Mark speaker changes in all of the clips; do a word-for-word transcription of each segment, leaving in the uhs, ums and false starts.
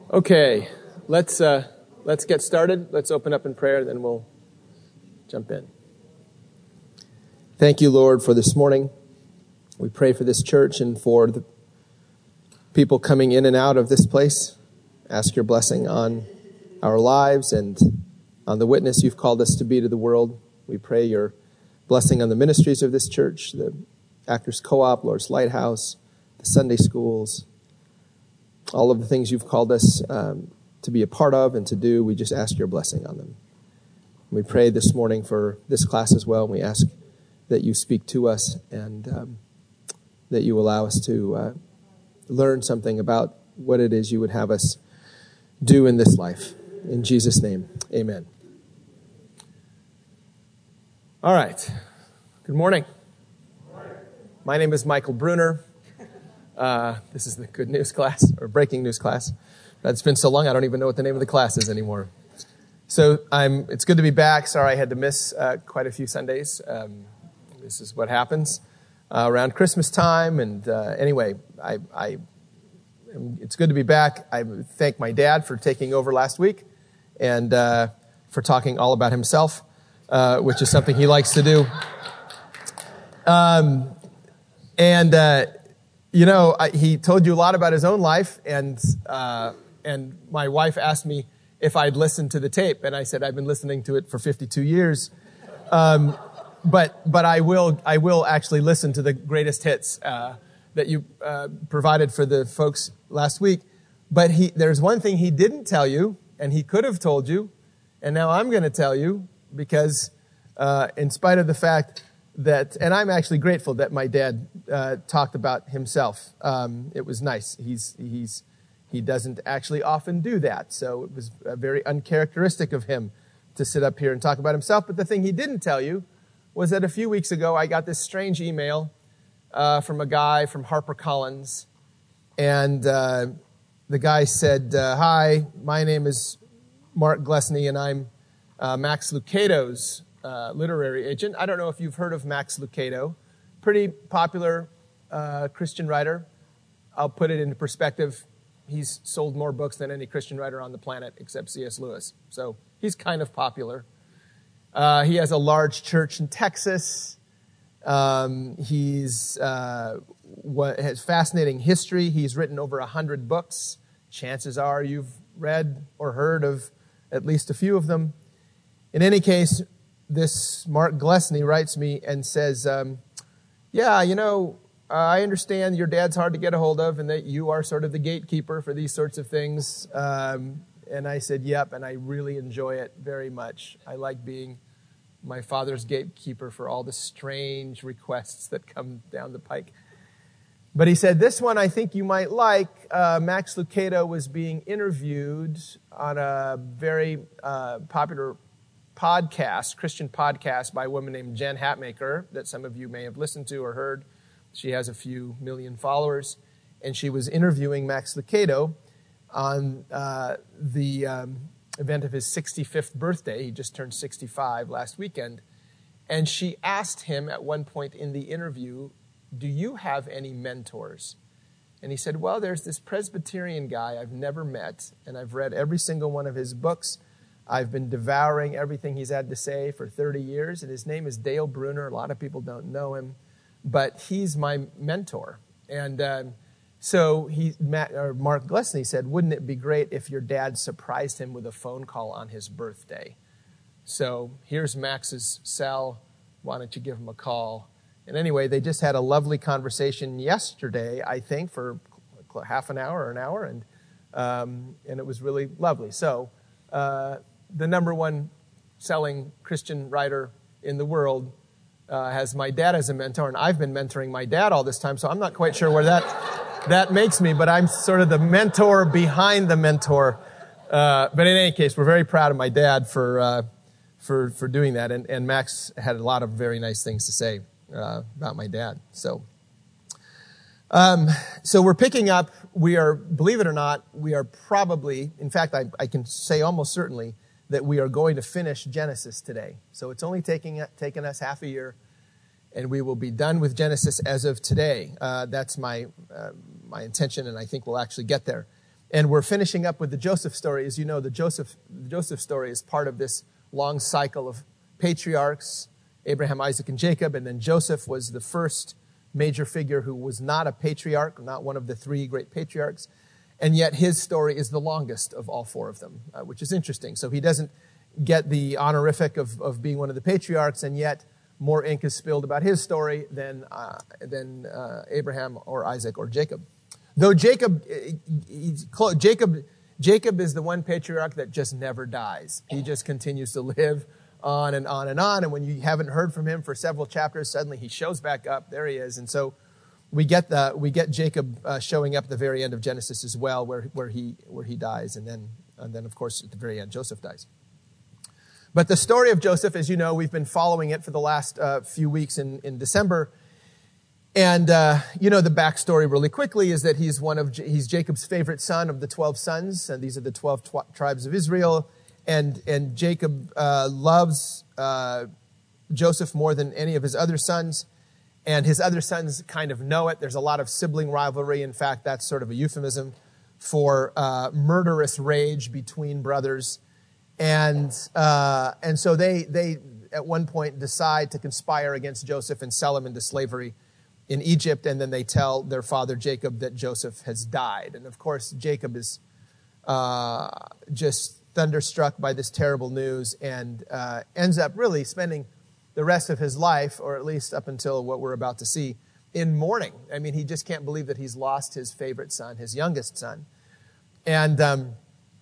Speaker 1: Okay, let's uh, let's get started. Let's open up in prayer, then we'll jump in. Thank you, Lord, for this morning. We pray for this church and for the people coming in and out of this place. Ask your blessing on our lives and on the witness you've called us to be to the world. We pray your blessing on the ministries of this church, the Actors Co-op, Lord's Lighthouse, the Sunday schools, all of the things you've called us um, to be a part of and to do. We just ask your blessing on them. We pray this morning for this class as well. We ask that you speak to us and um, that you allow us to uh, learn something about what it is you would have us do in this life. In Jesus' name, amen. All right. Good morning. My name is Michael Bruner. Uh, this is the good news class, or breaking news class. It's been so long, I don't even know what the name of the class is anymore. So I'm. It's good to be back. Sorry I had to miss uh, quite a few Sundays. Um, this is what happens uh, around Christmas time. And uh, anyway, I, I, it's good to be back. I thank my dad for taking over last week and uh, for talking all about himself, uh, which is something he likes to do. Um, and... Uh, You know, I, he told you a lot about his own life, and uh, and my wife asked me if I'd listened to the tape, and I said I've been listening to it for fifty-two years, um, but but I will I will actually listen to the greatest hits uh, that you uh, provided for the folks last week. But he there's one thing he didn't tell you, and he could have told you, and now I'm going to tell you because uh, in spite of the fact that, and I'm actually grateful that my dad uh, talked about himself. Um, it was nice. He's he's he doesn't actually often do that, so it was uh, very uncharacteristic of him to sit up here and talk about himself. But the thing he didn't tell you was that a few weeks ago I got this strange email uh, from a guy from HarperCollins, and uh, the guy said, uh, "Hi, my name is Mark Glesney, and I'm uh, Max Lucado's Uh, literary agent." I don't know if you've heard of Max Lucado. Pretty popular uh, Christian writer. I'll put it into perspective. He's sold more books than any Christian writer on the planet except C S Lewis. So he's kind of popular. Uh, he has a large church in Texas. Um, he's uh, what, has fascinating history. He's written over a hundred books. Chances are you've read or heard of at least a few of them. In any case, this Mark Glesney writes me and says, um, yeah, you know, uh, I understand your dad's hard to get a hold of and that you are sort of the gatekeeper for these sorts of things. Um, and I said, yep, and I really enjoy it very much. I like being my father's gatekeeper for all the strange requests that come down the pike. But he said, this one I think you might like. Uh, Max Lucado was being interviewed on a very uh, popular podcast, Christian podcast by a woman named Jen Hatmaker that some of you may have listened to or heard. She has a few million followers, and she was interviewing Max Lucado on uh, the um, event of his sixty-fifth birthday. He just turned sixty-five last weekend, and she asked him at one point in the interview, do you have any mentors? And he said, well, there's this Presbyterian guy I've never met, and I've read every single one of his books. I've been devouring everything he's had to say for thirty years, and his name is Dale Bruner. A lot of people don't know him, but he's my mentor. And um, so he, Matt, or Mark Glesney said, wouldn't it be great if your dad surprised him with a phone call on his birthday? So here's Max's cell. Why don't you give him a call? And anyway, they just had a lovely conversation yesterday, I think, for half an hour or an hour, and um, and it was really lovely. So uh, the number one selling Christian writer in the world uh, has my dad as a mentor, and I've been mentoring my dad all this time, so I'm not quite sure where that that makes me, but I'm sort of the mentor behind the mentor. Uh, but in any case, we're very proud of my dad for uh, for for doing that, and, and Max had a lot of very nice things to say uh, about my dad. So, um, so we're picking up. We are, believe it or not, we are probably, in fact, I, I can say almost certainly that we are going to finish Genesis today. So it's only taking taken us half a year, and we will be done with Genesis as of today. Uh, that's my uh, my intention, and I think we'll actually get there. And we're finishing up with the Joseph story. As you know, the Joseph, the Joseph story is part of this long cycle of patriarchs, Abraham, Isaac, and Jacob. And then Joseph was the first major figure who was not a patriarch, not one of the three great patriarchs. And yet his story is the longest of all four of them, uh, which is interesting. So he doesn't get the honorific of, of being one of the patriarchs, and yet more ink is spilled about his story than, uh, than uh, Abraham or Isaac or Jacob. Though Jacob, he's close, Jacob, Jacob is the one patriarch that just never dies. He just continues to live on and on and on. And when you haven't heard from him for several chapters, suddenly he shows back up. There he is. And so we get the we get Jacob uh, showing up at the very end of Genesis as well, where where he where he dies, and then and then of course at the very end Joseph dies. But the story of Joseph, as you know, we've been following it for the last uh, few weeks in in December. And, uh, you know, the backstory really quickly is that he's one of, he's Jacob's favorite son of the twelve sons, and these are the twelve tw- tribes of Israel. And, and Jacob, uh, loves, uh, Joseph more than any of his other sons. And his other sons kind of know it. There's a lot of sibling rivalry. In fact, that's sort of a euphemism for, uh, murderous rage between brothers. And, uh, and so they, they at one point decide to conspire against Joseph and sell him into slavery in Egypt, and then they tell their father Jacob that Joseph has died. And of course, Jacob is uh, just thunderstruck by this terrible news and uh, ends up really spending the rest of his life, or at least up until what we're about to see, in mourning. I mean, he just can't believe that he's lost his favorite son, his youngest son. And um,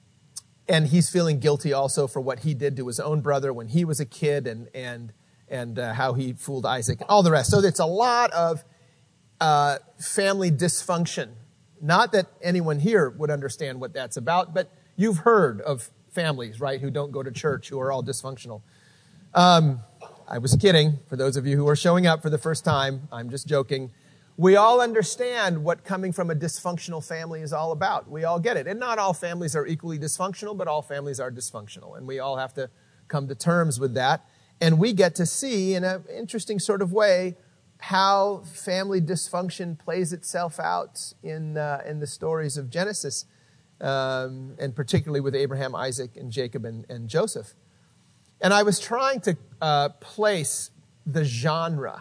Speaker 1: and he's feeling guilty also for what he did to his own brother when he was a kid, and and and uh, how he fooled Isaac, and all the rest. So it's a lot of Uh, family dysfunction. Not that anyone here would understand what that's about, but you've heard of families, right, who don't go to church, who are all dysfunctional. Um, I was kidding. For those of you who are showing up for the first time, I'm just joking. We all understand what coming from a dysfunctional family is all about. We all get it. And not all families are equally dysfunctional, but all families are dysfunctional. And we all have to come to terms with that. And we get to see, in an interesting sort of way, how family dysfunction plays itself out in uh, in the stories of Genesis, um, and particularly with Abraham, Isaac, and Jacob, and, and Joseph. And I was trying to uh, place the genre,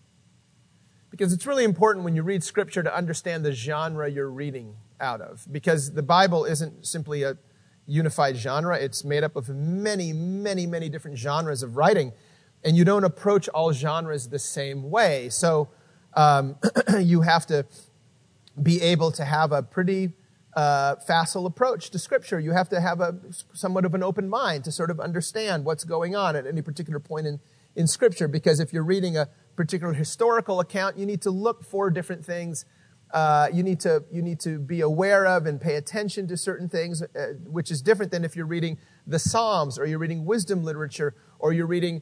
Speaker 1: because it's really important when you read Scripture to understand the genre you're reading out of, because the Bible isn't simply a unified genre. It's made up of many, many, many different genres of writing. And you don't approach all genres the same way. So um, you have to be able to have a pretty uh, facile approach to Scripture. You have to have a somewhat of an open mind to sort of understand what's going on at any particular point in, in Scripture. Because if you're reading a particular historical account, you need to look for different things. Uh, you need to you need to be aware of and pay attention to certain things, uh, which is different than if you're reading the Psalms, or you're reading wisdom literature, or you're reading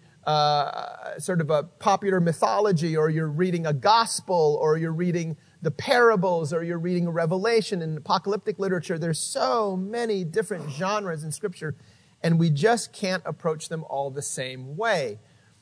Speaker 1: uh, sort of a popular mythology, or you're reading a gospel, or you're reading the parables, or you're reading a Revelation and apocalyptic literature. There's so many different genres in Scripture, and we just can't approach them all the same way.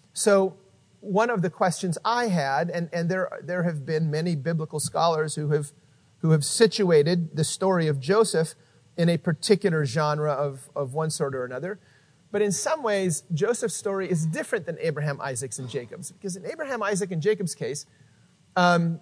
Speaker 1: So one of the questions I had, and, and there there have been many biblical scholars who have who have situated the story of Joseph in a particular genre of, of one sort or another. But in some ways, Joseph's story is different than Abraham, Isaac's, and Jacob's. Because in Abraham, Isaac, and Jacob's case, um,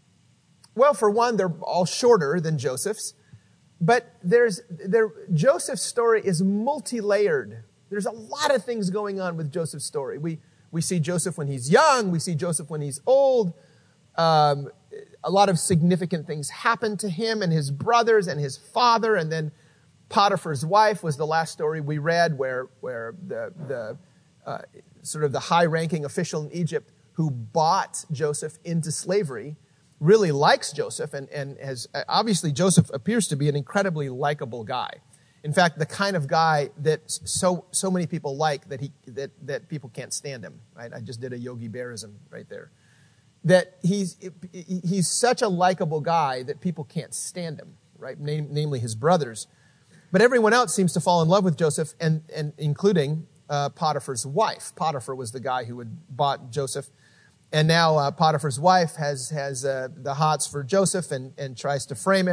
Speaker 1: well, for one, they're all shorter than Joseph's. But there's there Joseph's story is multi-layered. There's a lot of things going on with Joseph's story. We we see Joseph when he's young. We see Joseph when he's old. Um, a lot of significant things happen to him and his brothers and his father. And then Potiphar's wife was the last story we read, where where the the uh, sort of the high-ranking official in Egypt who bought Joseph into slavery really likes Joseph, and and has obviously Joseph appears to be an incredibly likable guy. In fact, the kind of guy that so so many people like that he that that people can't stand him. Right? I just did a Yogi Bearism right there. That he's he's such a likable guy that people can't stand him. Right? Name, namely his brothers. But everyone else seems to fall in love with Joseph, and, and including uh, Potiphar's wife. Potiphar was the guy who had bought Joseph. And now uh, Potiphar's wife has has uh, the hots for Joseph and, and tries to frame him.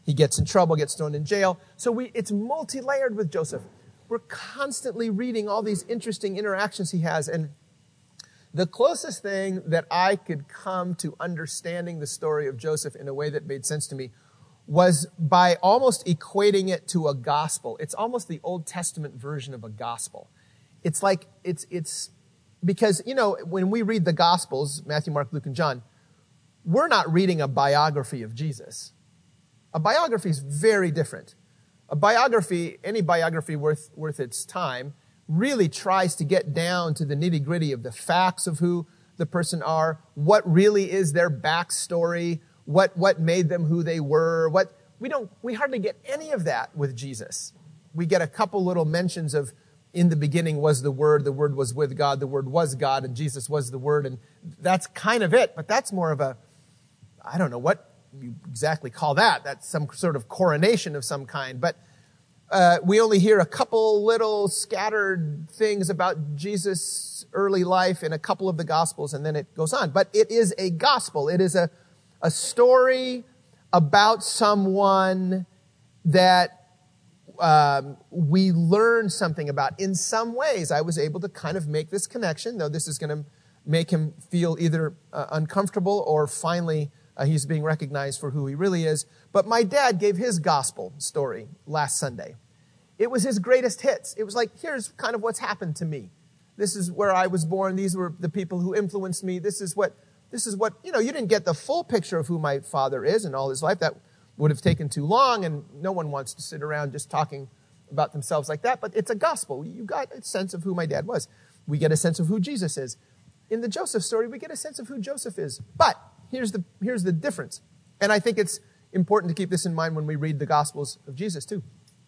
Speaker 1: He gets in trouble, gets thrown in jail. So we, it's multi-layered with Joseph. We're constantly reading all these interesting interactions he has. And the closest thing that I could come to understanding the story of Joseph in a way that made sense to me was by almost equating it to a gospel. It's almost the Old Testament version of a gospel. It's like, it's, it's, because, you know, when we read the Gospels, Matthew, Mark, Luke, and John, we're not reading a biography of Jesus. A biography is very different. A biography, any biography worth, worth its time, really tries to get down to the nitty-gritty of the facts of who the person are, what really is their backstory, what, what made them who they were. What we don't, we hardly get any of that with Jesus. We get a couple little mentions of, in the beginning was the Word, the Word was with God, the Word was God, and Jesus was the Word, and that's kind of it. But that's more of a, I don't know what you exactly call that. That's some sort of coronation of some kind. But uh, we only hear a couple little scattered things about Jesus' early life in a couple of the Gospels, and then it goes on. But it is a gospel. It is a, a story about someone that Um, we learn something about. In some ways, I was able to kind of make this connection, though this is going to make him feel either uh, uncomfortable or finally uh, he's being recognized for who he really is. But my dad gave his gospel story last Sunday. It was his greatest hits. It was like, here's kind of what's happened to me. This is where I was born. These were the people who influenced me. This is what, this is what, you know, you didn't get the full picture of who my father is and all his life. That would have taken too long, and no one wants to sit around just talking about themselves like that. But it's a gospel. You got a sense of who my dad was. We get a sense of who Jesus is. In the Joseph story, we get a sense of who Joseph is. But here's the, here's the difference. And I think it's important to keep this in mind when we read the Gospels of Jesus too.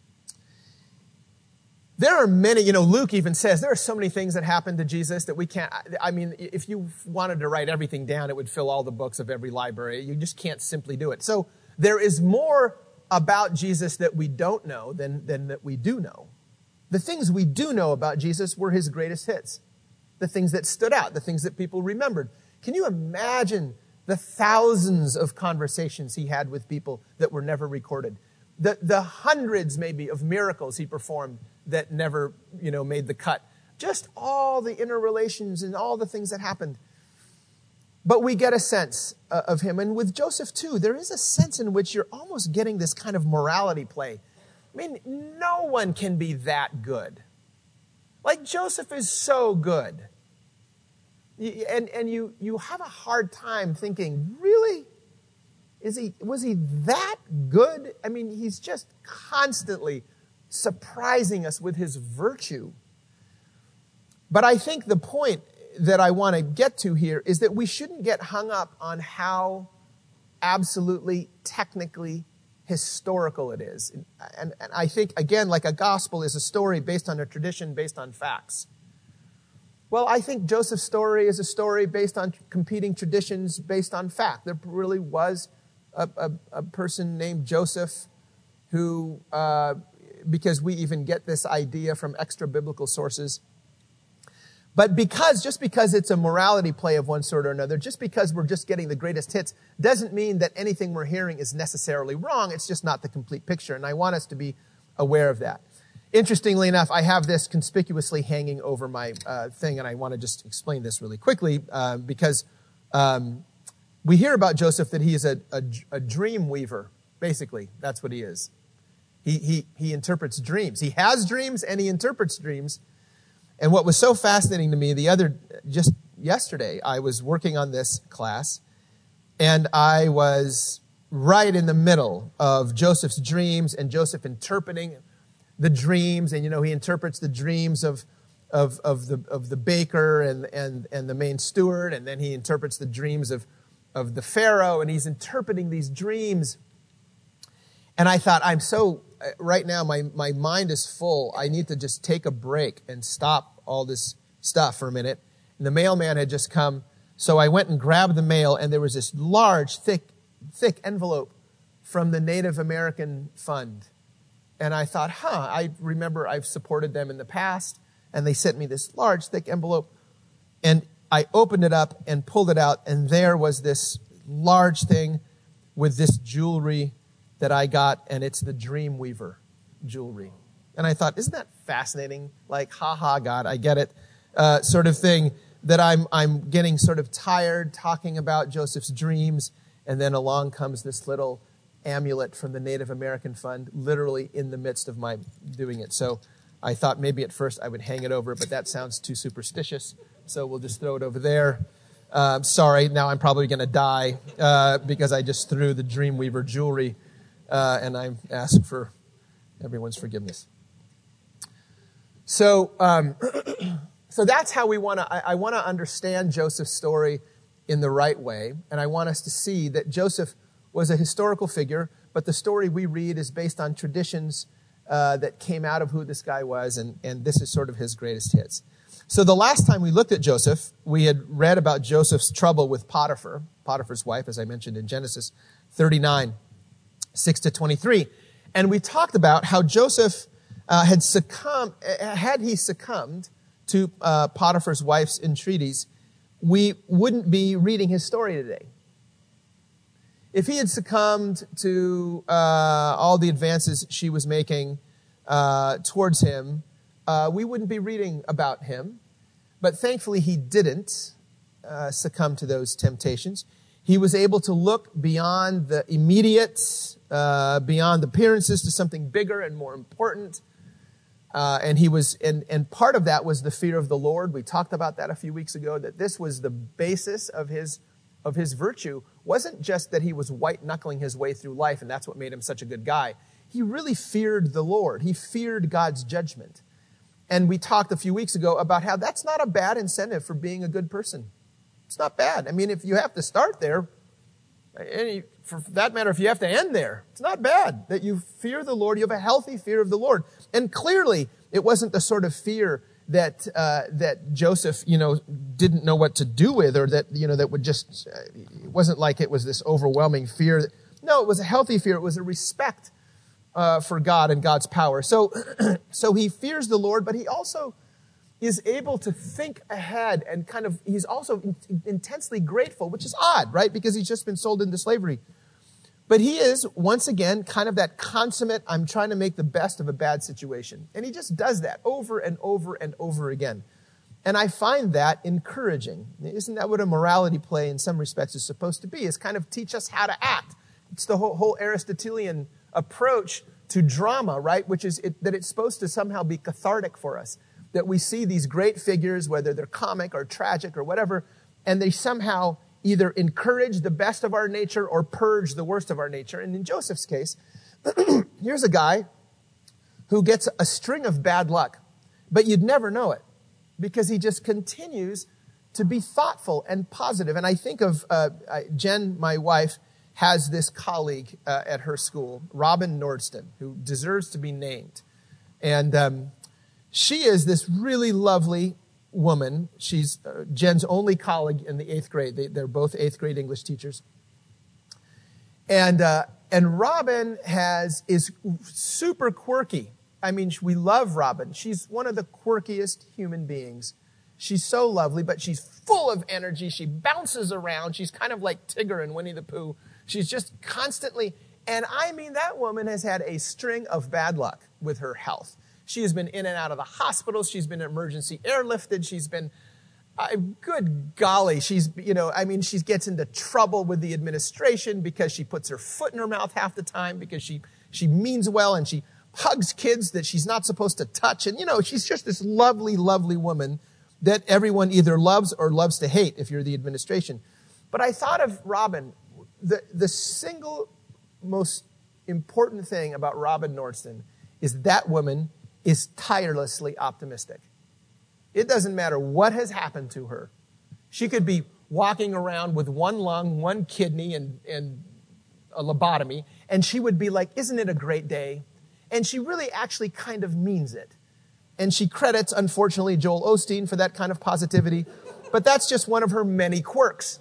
Speaker 1: There are many, you know, Luke even says there are so many things that happened to Jesus that we can't, I mean, if you wanted to write everything down, it would fill all the books of every library. You just can't simply do it. So there is more about Jesus that we don't know than, than that we do know. The things we do know about Jesus were his greatest hits. The things that stood out, the things that people remembered. Can you imagine the thousands of conversations he had with people that were never recorded? The, the hundreds maybe of miracles he performed that never, you know, made the cut. Just all the interrelations and all the things that happened. But we get a sense uh, of him. And with Joseph, too, there is a sense in which you're almost getting this kind of morality play. I mean, no one can be that good. Like, Joseph is so good. And, and you, you have a hard time thinking, really? Is he, was he that good? I mean, he's just constantly surprising us with his virtue. But I think the point that I want to get to here is that we shouldn't get hung up on how absolutely technically historical it is. And, and, and I think, again, like a gospel is a story based on a tradition, based on facts. Well, I think Joseph's story is a story based on competing traditions, based on fact. There really was a, a, a person named Joseph who, uh, because we even get this idea from extra biblical sources. But because, just because it's a morality play of one sort or another, just because we're just getting the greatest hits, doesn't mean that anything we're hearing is necessarily wrong. It's just not the complete picture. And I want us to be aware of that. Interestingly enough, I have this conspicuously hanging over my uh, thing, and I want to just explain this really quickly, uh, because um, we hear about Joseph that he is a, a, a dream weaver. Basically, that's what he is. He, he, he interprets dreams. He has dreams, and he interprets dreams. And what was so fascinating to me, the other, just yesterday, I was working on this class, and I was right in the middle of Joseph's dreams and Joseph interpreting the dreams. And, you know, he interprets the dreams of, of, of the, of the baker and, and, and the main steward. And then he interprets the dreams of, of the Pharaoh, and he's interpreting these dreams. And I thought, I'm so, right now, my, my mind is full. I need to just take a break and stop all this stuff for a minute. And the mailman had just come. So I went and grabbed the mail, and there was this large, thick, thick envelope from the Native American Fund. And I thought, huh, I remember I've supported them in the past, and they sent me this large, thick envelope. And I opened it up and pulled it out, and there was this large thing with this jewelry that I got, and it's the Dreamweaver jewelry. And I thought, isn't that fascinating? Like, ha ha, God, I get it, uh, sort of thing, that I'm I'm getting sort of tired talking about Joseph's dreams, and then along comes this little amulet from the Native American Fund, literally in the midst of my doing it. So I thought maybe at first I would hang it over, but that sounds too superstitious, so we'll just throw it over there. Uh, sorry, now I'm probably going to die uh, because I just threw the Dreamweaver jewelry, uh, and I ask for everyone's forgiveness. So, um, so that's how we want to. I, I want to understand Joseph's story in the right way, and I want us to see that Joseph was a historical figure, but the story we read is based on traditions uh, that came out of who this guy was, and, and this is sort of his greatest hits. So the last time we looked at Joseph, we had read about Joseph's trouble with Potiphar, Potiphar's wife, as I mentioned in Genesis thirty-nine, six to twenty-three. And we talked about how Joseph uh, had succumbed, had he succumbed to uh, Potiphar's wife's entreaties, we wouldn't be reading his story today. If he had succumbed to uh, all the advances she was making uh, towards him, uh, we wouldn't be reading about him. But thankfully, he didn't uh, succumb to those temptations. He was able to look beyond the immediate, uh, beyond the appearances, to something bigger and more important. Uh, and he was, and, and part of that was the fear of the Lord. We talked about that a few weeks ago, that this was the basis of his of his virtue. Wasn't just that he was white-knuckling his way through life, and that's what made him such a good guy. He really feared the Lord. He feared God's judgment. And we talked a few weeks ago about how that's not a bad incentive for being a good person. It's not bad. I mean, if you have to start there, any, for that matter, if you have to end there, it's not bad that you fear the Lord. You have a healthy fear of the Lord. And clearly, it wasn't the sort of fear that uh, that Joseph, you know, didn't know what to do with, or that, you know, that would just, uh, it wasn't like it was this overwhelming fear. No, it was a healthy fear. It was a respect uh, for God and God's power. So, so he fears the Lord, but he also is able to think ahead, and kind of, he's also in, intensely grateful, which is odd, right? Because he's just been sold into slavery. But he is, once again, kind of that consummate, I'm trying to make the best of a bad situation. And he just does that over and over and over again. And I find that encouraging. Isn't that what a morality play in some respects is supposed to be? Is kind of teach us how to act. It's the whole, whole Aristotelian approach to drama, right? Which is it, that it's supposed to somehow be cathartic for us. That we see these great figures, whether they're comic or tragic or whatever, and they somehow either encourage the best of our nature or purge the worst of our nature. And in Joseph's case, here's a guy who gets a string of bad luck, but you'd never know it because he just continues to be thoughtful and positive. And I think of uh, Jen, my wife, has this colleague uh, at her school, Robin Nordston, who deserves to be named. And um, she is this really lovely woman. She's uh, Jen's only colleague in the eighth grade. They, they're both eighth grade English teachers. And uh, and Robin has is super quirky. I mean, we love Robin. She's one of the quirkiest human beings. She's so lovely, but she's full of energy. She bounces around. She's kind of like Tigger and Winnie the Pooh. She's just constantly, and I mean, that woman has had a string of bad luck with her health. She has been in and out of the hospitals. She's been emergency airlifted. She's been, uh, good golly, she's, you know, I mean, she gets into trouble with the administration because she puts her foot in her mouth half the time, because she, she means well, and she hugs kids that she's not supposed to touch. And, you know, she's just this lovely, lovely woman that everyone either loves or loves to hate if you're the administration. But I thought of Robin, the, the single most important thing about Robin Nordston is that woman is tirelessly optimistic. It doesn't matter what has happened to her. She could be walking around with one lung, one kidney, and, and a lobotomy, and she would be like, isn't it a great day? And she really actually kind of means it. And she credits, unfortunately, Joel Osteen for that kind of positivity, but that's just one of her many quirks.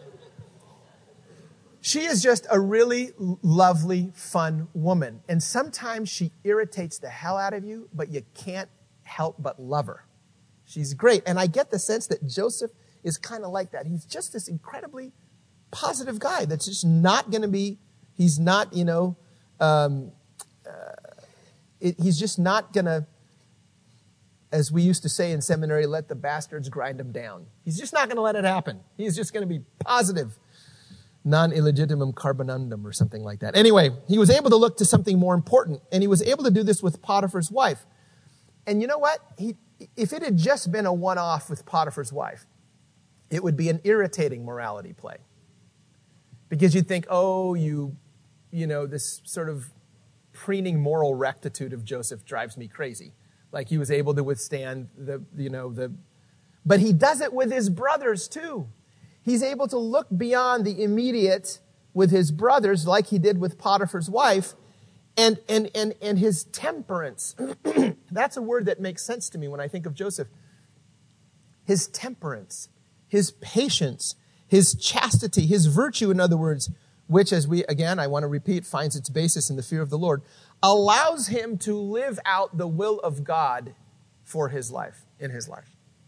Speaker 1: She is just a really lovely, fun woman. And sometimes she irritates the hell out of you, but you can't help but love her. She's great. And I get the sense that Joseph is kind of like that. He's just this incredibly positive guy that's just not going to be, he's not, you know, um, uh, it, he's just not going to, as we used to say in seminary, let the bastards grind him down. He's just not going to let it happen. He's just going to be positive. Non illegitimum carbonundum or something like that. Anyway, he was able to look to something more important, and he was able to do this with Potiphar's wife. And you know what? He, if it had just been a one-off with Potiphar's wife, it would be an irritating morality play. Because you'd think, oh, you, you know, this sort of preening moral rectitude of Joseph drives me crazy. Like he was able to withstand the, you know, the, but he does it with his brothers too. He's able to look beyond the immediate with his brothers like he did with Potiphar's wife, and, and, and, and his temperance. That's a word that makes sense to me when I think of Joseph. His temperance, his patience, his chastity, his virtue, in other words, which, as we, again, I want to repeat, finds its basis in the fear of the Lord, allows him to live out the will of God for his life, in his life.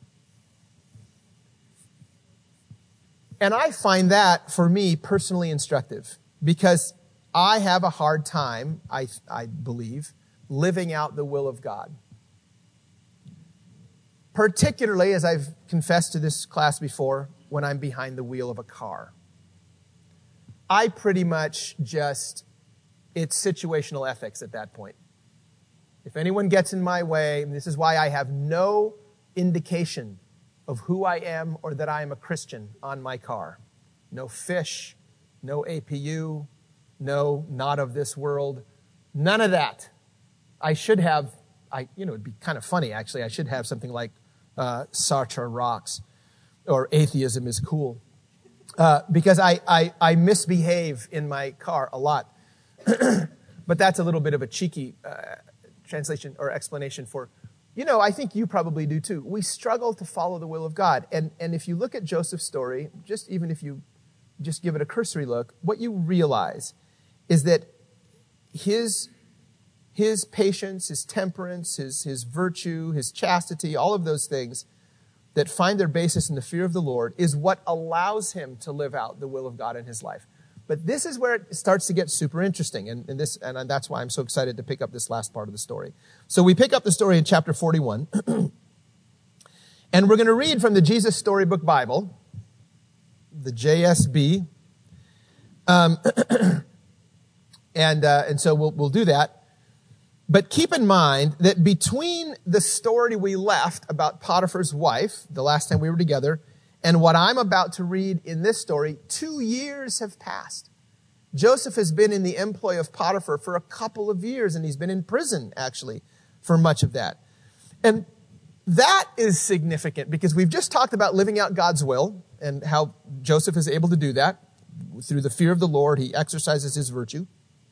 Speaker 1: And I find that, for me, personally instructive, because I have a hard time, I, I believe, living out the will of God. Particularly, as I've confessed to this class before, when I'm behind the wheel of a car. I pretty much just, it's situational ethics at that point. If anyone gets in my way, and this is why I have no indication of who I am or that I am a Christian on my car. No fish, no A P U, no not of this world, none of that. I should have, I you know, it'd be kind of funny actually, I should have something like uh, Sartre rocks or atheism is cool. Uh, because I, I, I misbehave in my car a lot. But that's a little bit of a cheeky uh, translation or explanation for, you know, I think you probably do too. We struggle to follow the will of God. And, and if you look at Joseph's story, just even if you just give it a cursory look, what you realize is that his, his patience, his temperance, his, his virtue, his chastity, all of those things that find their basis in the fear of the Lord is what allows him to live out the will of God in his life. But this is where it starts to get super interesting, and, and this, and that's why I'm so excited to pick up this last part of the story. So we pick up the story in chapter forty-one, and we're going to read from the Jesus Storybook Bible, the J S B, um, and uh, and so we'll we'll do that. But keep in mind that between the story we left about Potiphar's wife, the last time we were together, and what I'm about to read in this story, two years have passed. Joseph has been in the employ of Potiphar for a couple of years, and he's been in prison, actually, for much of that. And that is significant because we've just talked about living out God's will and how Joseph is able to do that. Through the fear of the Lord, he exercises his virtue.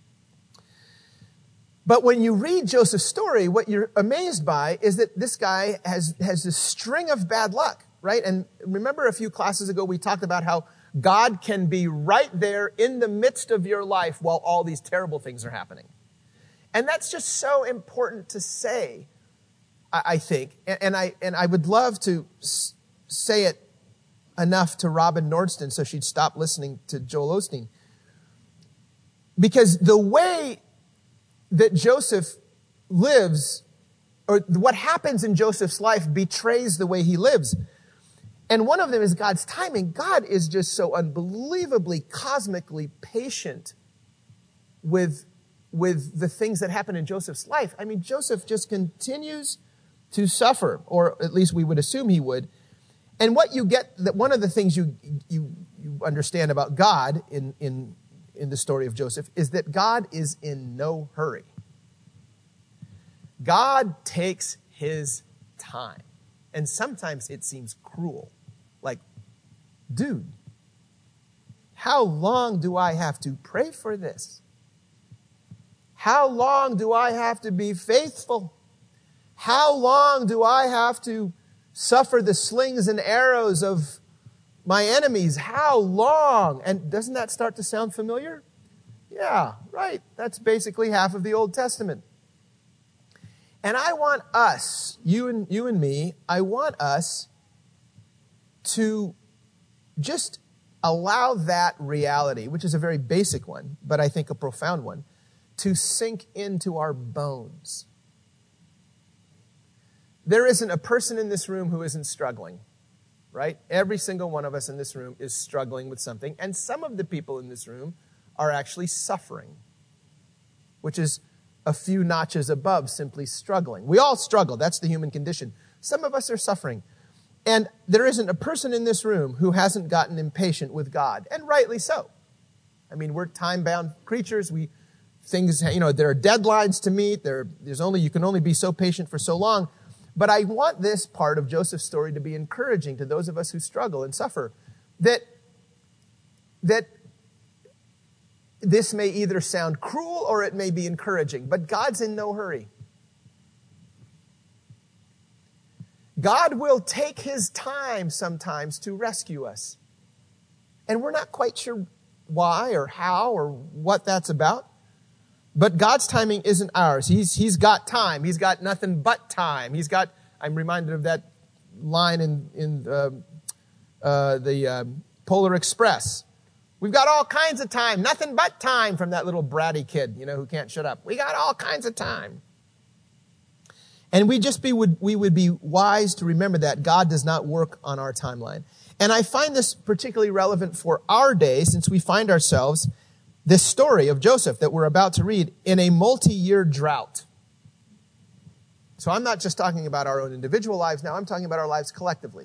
Speaker 1: But when you read Joseph's story, what you're amazed by is that this guy has, has this string of bad luck, right? And remember a few classes ago, we talked about how God can be right there in the midst of your life while all these terrible things are happening. And that's just so important to say, I, I think. And, and I, and I would love to s- say it enough to Robin Nordston so she'd stop listening to Joel Osteen. Because the way that Joseph lives, or what happens in Joseph's life betrays the way he lives. And one of them is God's timing. God is just so unbelievably, cosmically patient with, with the things that happen in Joseph's life. I mean, Joseph just continues to suffer, or at least we would assume he would. And what you get, that one of the things you, you, you understand about God in, in in the story of Joseph is that God is in no hurry. God takes his time. And sometimes it seems cruel. Like, dude, how long do I have to pray for this? How long do I have to be faithful? How long do I have to suffer the slings and arrows of my enemies? How long? And doesn't that start to sound familiar? Yeah, right. That's basically half of the Old Testament. And I want us, you and you and me, I want us to just allow that reality, which is a very basic one, but I think a profound one, to sink into our bones. There isn't a person in this room who isn't struggling, right? Every single one of us in this room is struggling with something, and some of the people in this room are actually suffering, which is a few notches above simply struggling. We all struggle. That's the human condition. Some of us are suffering. And there isn't a person in this room who hasn't gotten impatient with God, and rightly so. I mean, we're time-bound creatures. We things, you know, there are deadlines to meet. There, there's only you can only be so patient for so long. But I want this part of Joseph's story to be encouraging to those of us who struggle and suffer. That that this may either sound cruel or it may be encouraging, but God's in no hurry. God will take his time sometimes to rescue us. And we're not quite sure why or how or what that's about. But God's timing isn't ours. He's, he's got time. He's got nothing but time. He's got, I'm reminded of that line in, in uh, uh, the uh, Polar Express. We've got all kinds of time. Nothing but time, from that little bratty kid, you know, who can't shut up. We got all kinds of time. And we just be would we would be wise to remember that God does not work on our timeline. And I find this particularly relevant for our day, since we find ourselves, this story of Joseph that we're about to read, in a multi-year drought. So I'm not just talking about our own individual lives now, I'm talking about our lives collectively.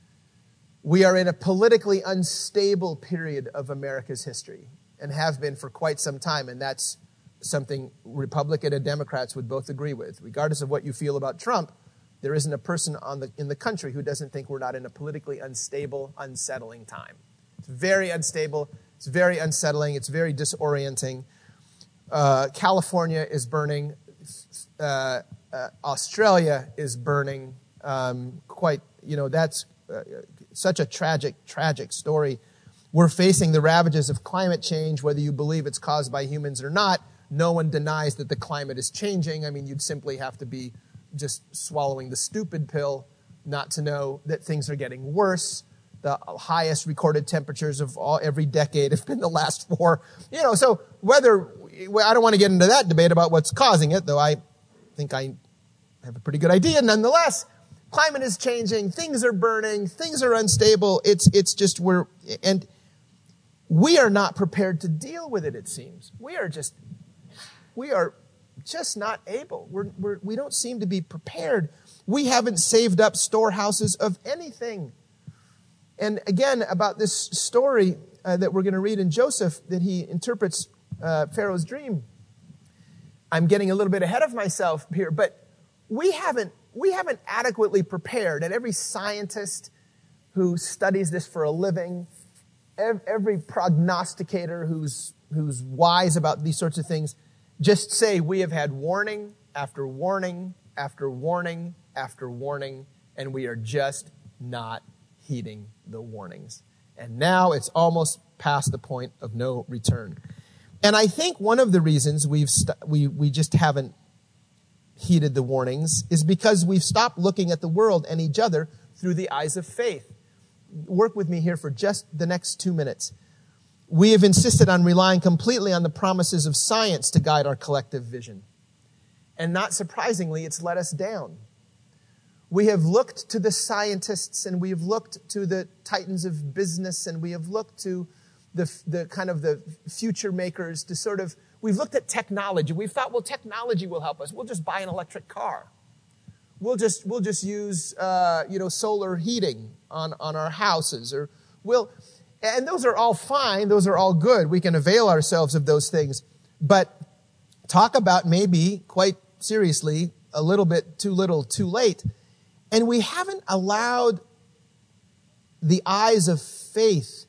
Speaker 1: We are in a politically unstable period of America's history, and have been for quite some time, and that's something Republican and Democrats would both agree with. Regardless of what you feel about Trump, there isn't a person on the, in the country who doesn't think we're not in a politically unstable, unsettling time. It's very unstable. It's very unsettling. It's very disorienting. Uh, California is burning. Uh, uh, Australia is burning. Um, quite, you know, that's uh, such a tragic, tragic story. We're facing the ravages of climate change, whether you believe it's caused by humans or not. No one denies that the climate is changing. I mean, you'd simply have to be just swallowing the stupid pill not to know that things are getting worse. The highest recorded temperatures of all every decade have been the last four. You know, so whether, I don't want to get into that debate about what's causing it, though I think I have a pretty good idea. Nonetheless, climate is changing. Things are burning. Things are unstable. It's, it's just, we're, and we are not prepared to deal with it, it seems. We are just, we are just not able. We're, we're, we don't seem to be prepared. We haven't saved up storehouses of anything. And again, about this story uh, that we're going to read in Joseph, that he interprets uh, Pharaoh's dream. I'm getting a little bit ahead of myself here, but we haven't, we haven't adequately prepared. And every scientist who studies this for a living, every prognosticator who's, who's wise about these sorts of things, just say we have had warning after warning after warning after warning, and we are just not heeding the warnings. And now it's almost past the point of no return. And I think one of the reasons we've st- we we just haven't heeded the warnings is because we've stopped looking at the world and each other through the eyes of faith. Work with me here for just the next two minutes. We have insisted on relying completely on the promises of science to guide our collective vision. And not surprisingly, it's let us down. We have looked to the scientists, and we have looked to the titans of business, and we have looked to the, the kind of the future makers to sort of, we've looked at technology. We've thought, well, technology will help us. We'll just buy an electric car. We'll just, we'll just use, uh, you know, solar heating on, on our houses, or we'll, and those are all fine. Those are all good. We can avail ourselves of those things. But talk about maybe, quite seriously, a little bit too little, too late. And we haven't allowed the eyes of faith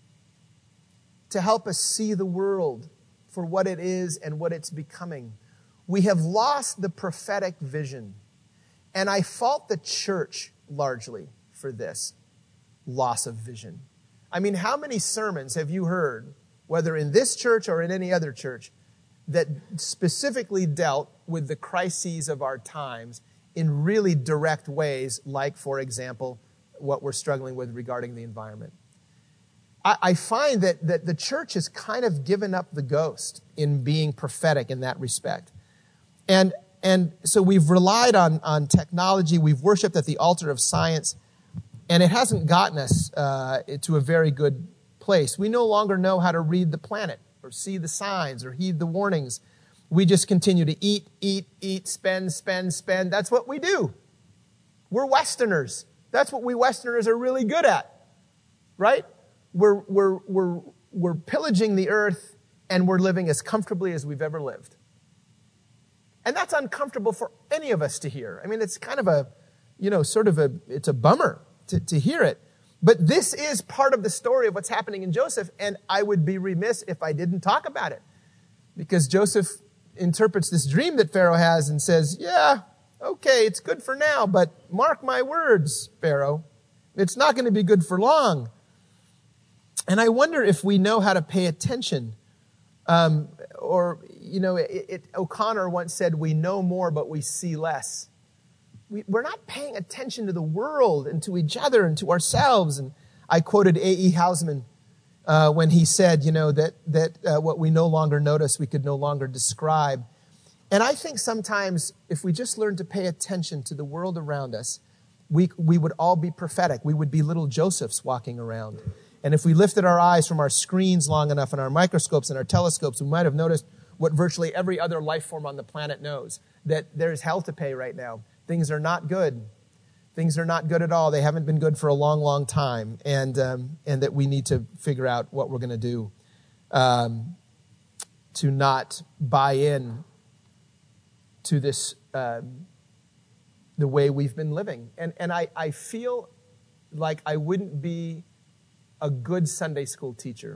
Speaker 1: to help us see the world for what it is and what it's becoming. We have lost the prophetic vision. And I fault the church largely for this loss of vision. I mean, how many sermons have you heard, whether in this church or in any other church, that specifically dealt with the crises of our times in really direct ways, like, for example, what we're struggling with regarding the environment? I, I find that, that the church has kind of given up the ghost in being prophetic in that respect. And, and so we've relied on, on technology. We've worshiped at the altar of science. And it hasn't gotten us uh, to a very good place. We no longer know how to read the planet or see the signs or heed the warnings. We just continue to eat, eat, eat, spend, spend, spend. That's what we do. We're Westerners. That's what we Westerners are really good at, right? We're, we're, we're, we're pillaging the earth and we're living as comfortably as we've ever lived. And that's uncomfortable for any of us to hear. I mean, it's kind of a, you know, sort of a, it's a bummer to, to hear it. But this is part of the story of what's happening in Joseph, and I would be remiss if I didn't talk about it. Because Joseph interprets this dream that Pharaoh has and says, yeah, okay, it's good for now, but mark my words, Pharaoh, it's not going to be good for long. And I wonder if we know how to pay attention. Um, or, you know, it, it, O'Connor once said, we know more, but we see less. We, we're not paying attention to the world and to each other and to ourselves. And I quoted A E Hausman uh, when he said, you know, that, that uh, what we no longer notice, we could no longer describe. And I think sometimes if we just learn to pay attention to the world around us, we, we would all be prophetic. We would be little Josephs walking around. And if we lifted our eyes from our screens long enough and our microscopes and our telescopes, we might have noticed what virtually every other life form on the planet knows, that there's hell to pay right now. Things are not good. Things are not good at all. They haven't been good for a long, long time. And um, and that we need to figure out what we're going to do um, to not buy in to this, um, the way we've been living. And, and I, I feel like I wouldn't be a good Sunday school teacher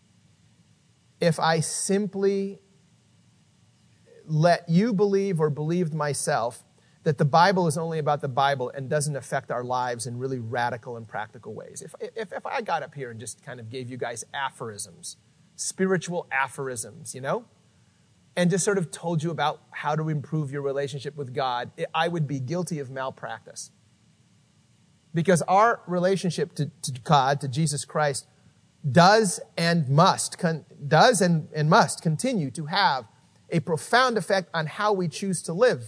Speaker 1: if I simply let you believe or believed myself that the Bible is only about the Bible and doesn't affect our lives in really radical and practical ways. If, if, if I got up here and just kind of gave you guys aphorisms, spiritual aphorisms, you know, and just sort of told you about how to improve your relationship with God, I would be guilty of malpractice. Because our relationship to, to God, to Jesus Christ, does and must, con, does and, and must continue to have a profound effect on how we choose to live.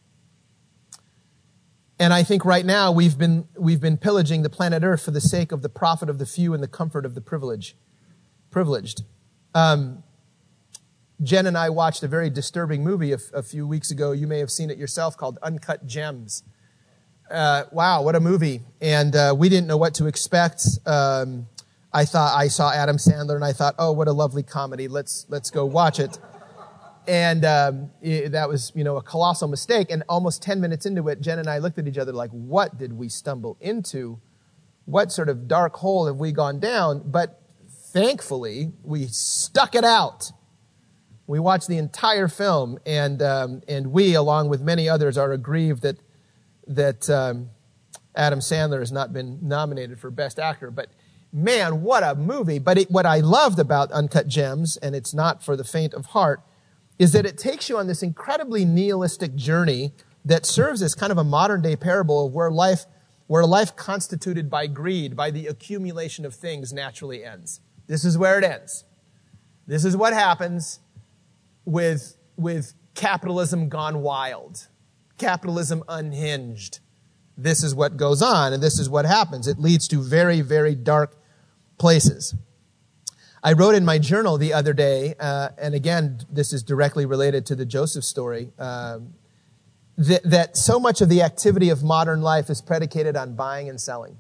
Speaker 1: And I think right now we've been, we've been pillaging the planet Earth for the sake of the profit of the few and the comfort of the privilege, privileged. Um, Jen and I watched a very disturbing movie a, a few weeks ago. You may have seen it yourself, called Uncut Gems. Uh, wow, what a movie. And uh, we didn't know what to expect. Um, I thought I saw Adam Sandler and I thought, oh, what a lovely comedy. Let's let's go watch it. And um, it, that was, you know, a colossal mistake. And almost ten minutes into it, Jen and I looked at each other like, what did we stumble into? What sort of dark hole have we gone down? But thankfully, we stuck it out. We watched the entire film, and um, and we, along with many others, are aggrieved that that um, Adam Sandler has not been nominated for Best Actor. But man, what a movie. But it, what I loved about Uncut Gems, and it's not for the faint of heart, is that it takes you on this incredibly nihilistic journey that serves as kind of a modern-day parable of where life, where life constituted by greed, by the accumulation of things, naturally ends. This is where it ends. This is what happens with, with capitalism gone wild. Capitalism unhinged. This is what goes on, and this is what happens. It leads to very, very dark places. I wrote in my journal the other day, uh, and again, this is directly related to the Joseph story, um, that, that so much of the activity of modern life is predicated on buying and selling.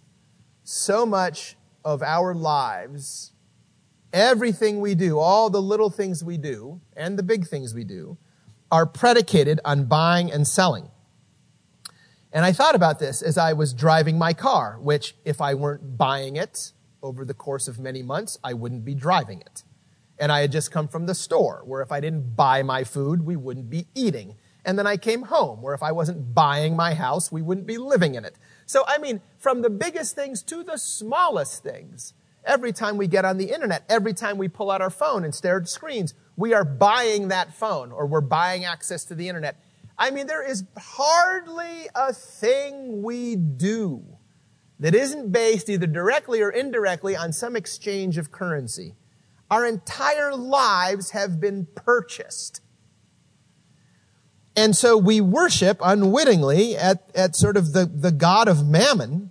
Speaker 1: So much of our lives, everything we do, all the little things we do, and the big things we do, are predicated on buying and selling. And I thought about this as I was driving my car, which if I weren't buying it over the course of many months, I wouldn't be driving it. And I had just come from the store, where if I didn't buy my food, we wouldn't be eating. And then I came home, where if I wasn't buying my house, we wouldn't be living in it. So, I mean, from the biggest things to the smallest things, every time we get on the internet, every time we pull out our phone and stare at screens, we are buying that phone, or we're buying access to the internet. I mean, there is hardly a thing we do that isn't based either directly or indirectly on some exchange of currency. Our entire lives have been purchased. And so we worship unwittingly at, at sort of the, the God of mammon.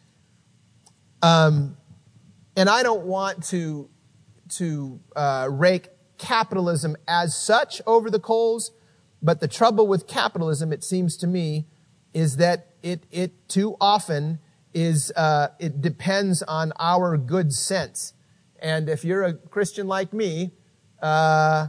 Speaker 1: Um, and I don't want to, to uh, rake capitalism as such over the coals, but the trouble with capitalism, it seems to me, is that it, it too often is, uh, it depends on our good sense. And if you're a Christian like me, uh,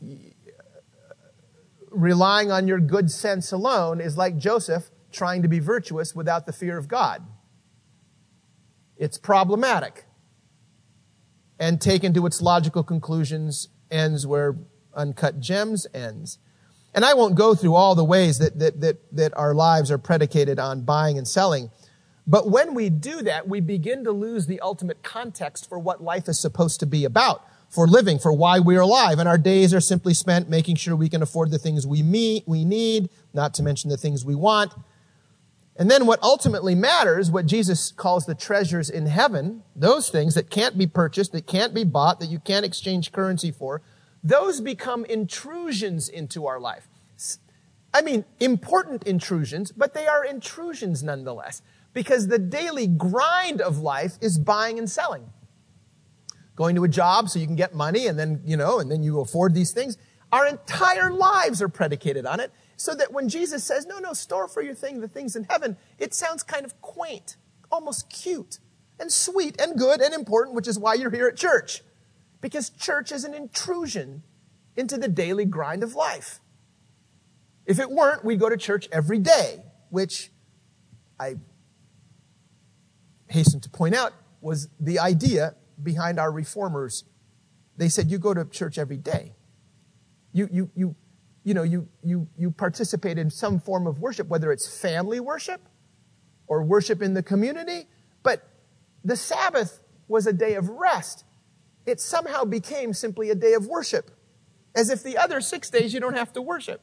Speaker 1: relying on your good sense alone is like Joseph trying to be virtuous without the fear of God. It's problematic. And taken to its logical conclusions ends where Uncut Gems ends. And I won't go through all the ways that, that, that, that our lives are predicated on buying and selling. But when we do that, we begin to lose the ultimate context for what life is supposed to be about, for living, for why we're alive. And our days are simply spent making sure we can afford the things we meet, we need, not to mention the things we want. And then what ultimately matters, what Jesus calls the treasures in heaven, those things that can't be purchased, that can't be bought, that you can't exchange currency for, those become intrusions into our life. I mean, important intrusions, but they are intrusions nonetheless, because the daily grind of life is buying and selling. Going to a job so you can get money and then, you know, and then you afford these things. Our entire lives are predicated on it, so that when Jesus says, no, no, store for your thing the things in heaven, it sounds kind of quaint, almost cute and sweet and good and important, which is why you're here at church. Because church is an intrusion into the daily grind of life. If it weren't, we'd go to church every day, which I hasten to point out was the idea behind our reformers. They said, you go to church every day. You, you, you, you know, you, you, you participate in some form of worship, whether it's family worship or worship in the community. But the Sabbath was a day of rest. It somehow became simply a day of worship, as if the other six days you don't have to worship.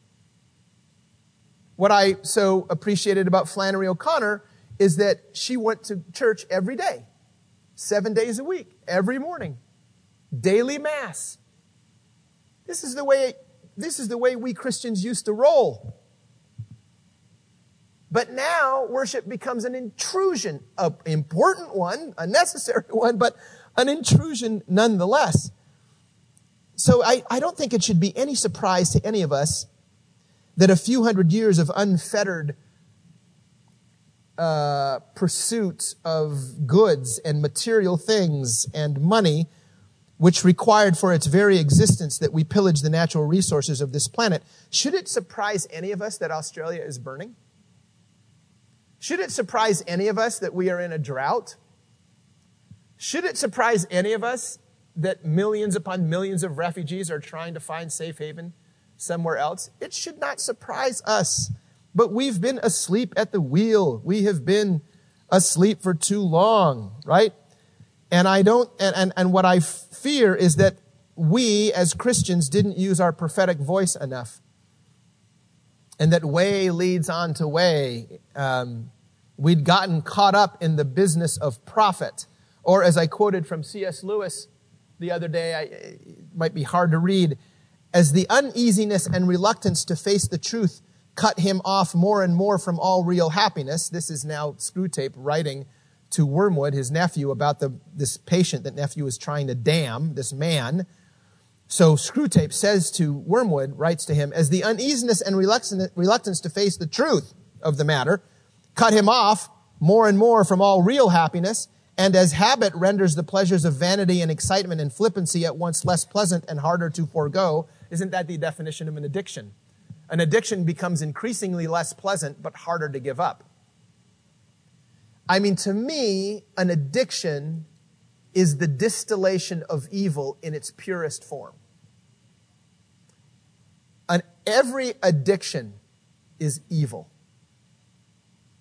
Speaker 1: What I so appreciated about Flannery O'Connor is that she went to church every day, seven days a week, every morning, daily mass. This is the way, this is the way we Christians used to roll. But now worship becomes an intrusion, an important one, a necessary one, but an intrusion nonetheless. So I, I don't think it should be any surprise to any of us that a few hundred years of unfettered uh, pursuit of goods and material things and money, which required for its very existence that we pillage the natural resources of this planet, should it surprise any of us that Australia is burning? Should it surprise any of us that we are in a drought? Should it surprise any of us that millions upon millions of refugees are trying to find safe haven somewhere else? It should not surprise us. But we've been asleep at the wheel. We have been asleep for too long, right? And I don't, and, and, and what I fear is that we as Christians didn't use our prophetic voice enough. And that way leads on to way. Um, we'd gotten caught up in the business of profit. Or as I quoted from C S Lewis the other day, I, it might be hard to read, as the uneasiness and reluctance to face the truth cut him off more and more from all real happiness. This is now Screwtape writing to Wormwood, his nephew, about the this patient that nephew is trying to damn, this man. So Screwtape says to Wormwood, writes to him, as the uneasiness and reluctance to face the truth of the matter cut him off more and more from all real happiness, and as habit renders the pleasures of vanity and excitement and flippancy at once less pleasant and harder to forego. Isn't that the definition of an addiction? An addiction becomes increasingly less pleasant, but harder to give up. I mean, to me, an addiction is the distillation of evil in its purest form. And every addiction is evil.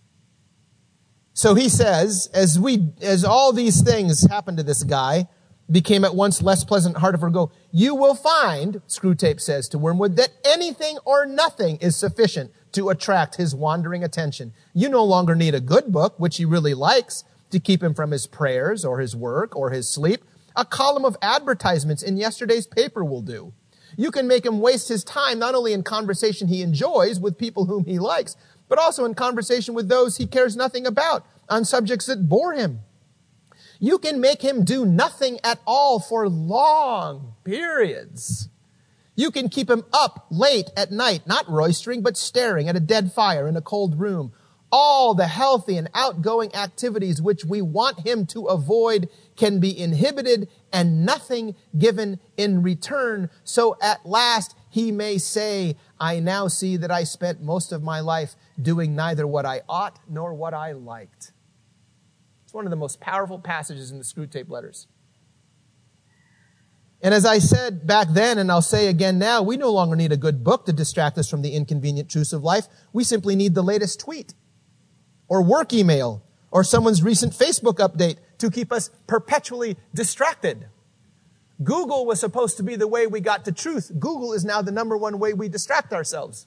Speaker 1: So he says, as we, as all these things happen to this guy, became at once less pleasant, harder for her to go. You will find, Screwtape says to Wormwood, that anything or nothing is sufficient to attract his wandering attention. You no longer need a good book, which he really likes, to keep him from his prayers or his work or his sleep. A column of advertisements in yesterday's paper will do. You can make him waste his time not only in conversation he enjoys with people whom he likes, but also in conversation with those he cares nothing about on subjects that bore him. You can make him do nothing at all for long periods. You can keep him up late at night, not roistering, but staring at a dead fire in a cold room. All the healthy and outgoing activities which we want him to avoid can be inhibited and nothing given in return. So at last he may say, I now see that I spent most of my life doing neither what I ought nor what I liked. It's one of the most powerful passages in the Screwtape Letters. And as I said back then, and I'll say again now, we no longer need a good book to distract us from the inconvenient truths of life. We simply need the latest tweet or work email or someone's recent Facebook update to keep us perpetually distracted. Google was supposed to be the way we got to truth. Google is now the number one way we distract ourselves.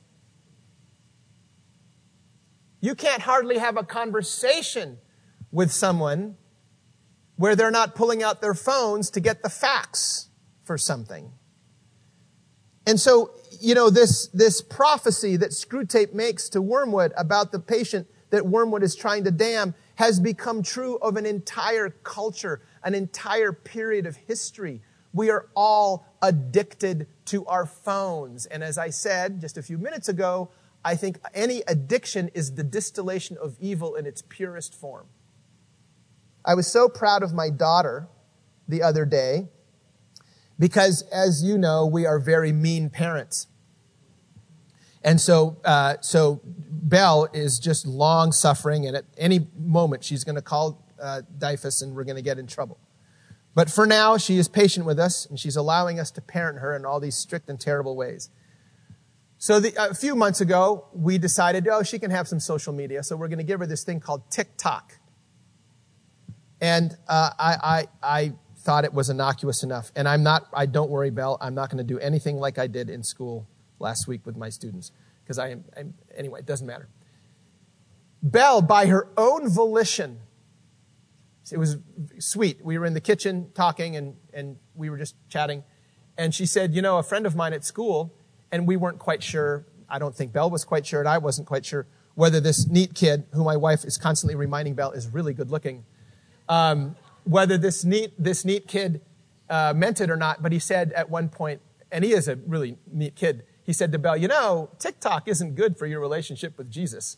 Speaker 1: You can't hardly have a conversation with someone where they're not pulling out their phones to get the facts for something. And so, you know, this, this prophecy that Screwtape makes to Wormwood about the patient that Wormwood is trying to damn has become true of an entire culture, an entire period of history. We are all addicted to our phones. And as I said just a few minutes ago, I think any addiction is the distillation of evil in its purest form. I was so proud of my daughter the other day because, as you know, we are very mean parents. And so, uh, so Belle is just long suffering, and at any moment she's going to call uh, Dyfus and we're going to get in trouble. But for now, she is patient with us, and she's allowing us to parent her in all these strict and terrible ways. So the, a few months ago, we decided, oh, she can have some social media, so we're going to give her this thing called TikTok. And uh, I, I, I thought it was innocuous enough. And I'm not, I don't worry, Belle, I'm not going to do anything like I did in school last week with my students. Because I am, I'm, anyway, it doesn't matter. Belle, by her own volition, it was sweet. We were in the kitchen talking and, and we were just chatting. And she said, you know, a friend of mine at school, and we weren't quite sure, I don't think Belle was quite sure, and I wasn't quite sure, whether this neat kid, who my wife is constantly reminding Belle is really good looking, um, whether this neat, this neat kid uh, meant it or not. But he said at one point, and he is a really neat kid, he said to Belle, you know, TikTok isn't good for your relationship with Jesus.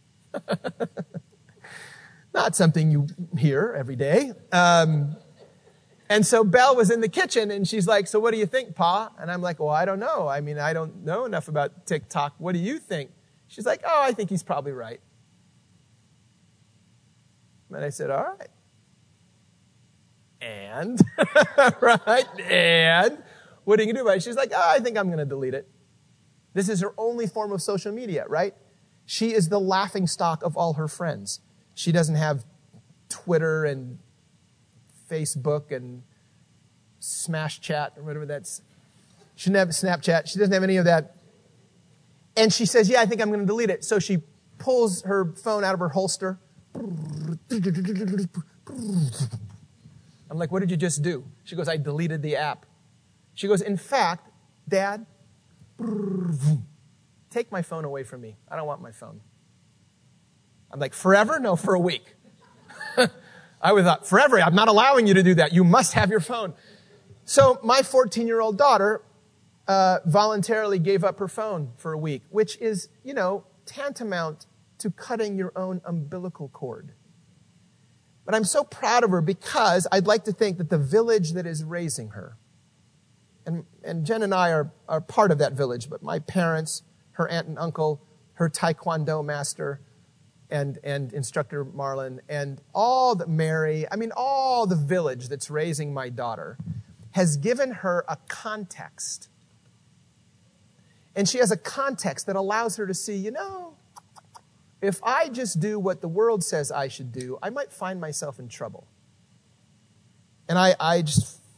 Speaker 1: Not something you hear every day. Um, and so Belle was in the kitchen, and she's like, so what do you think, Pa? And I'm like, well, I don't know. I mean, I don't know enough about TikTok. What do you think? She's like, oh, I think he's probably right. And I said, all right. And, right, and what are you going to do about it? She's like, oh, I think I'm going to delete it. This is her only form of social media, right? She is the laughingstock of all her friends. She doesn't have Twitter and Facebook and Smash Chat or whatever that's. She doesn't have Snapchat. She doesn't have any of that. And she says, yeah, I think I'm going to delete it. So she pulls her phone out of her holster. I'm like, what did you just do? She goes, I deleted the app. She goes, in fact, Dad, take my phone away from me. I don't want my phone. I'm like, forever? No, for a week. I would thought, forever? I'm not allowing you to do that. You must have your phone. So my fourteen-year-old daughter uh, voluntarily gave up her phone for a week, which is, you know, tantamount to cutting your own umbilical cord. But I'm so proud of her because I'd like to think that the village that is raising her, and, and Jen and I are, are part of that village, but my parents, her aunt and uncle, her taekwondo master, and, and instructor Marlon, and all the Mary, I mean, all the village that's raising my daughter has given her a context. And she has a context that allows her to see, you know, if I just do what the world says I should do, I might find myself in trouble. And I, I just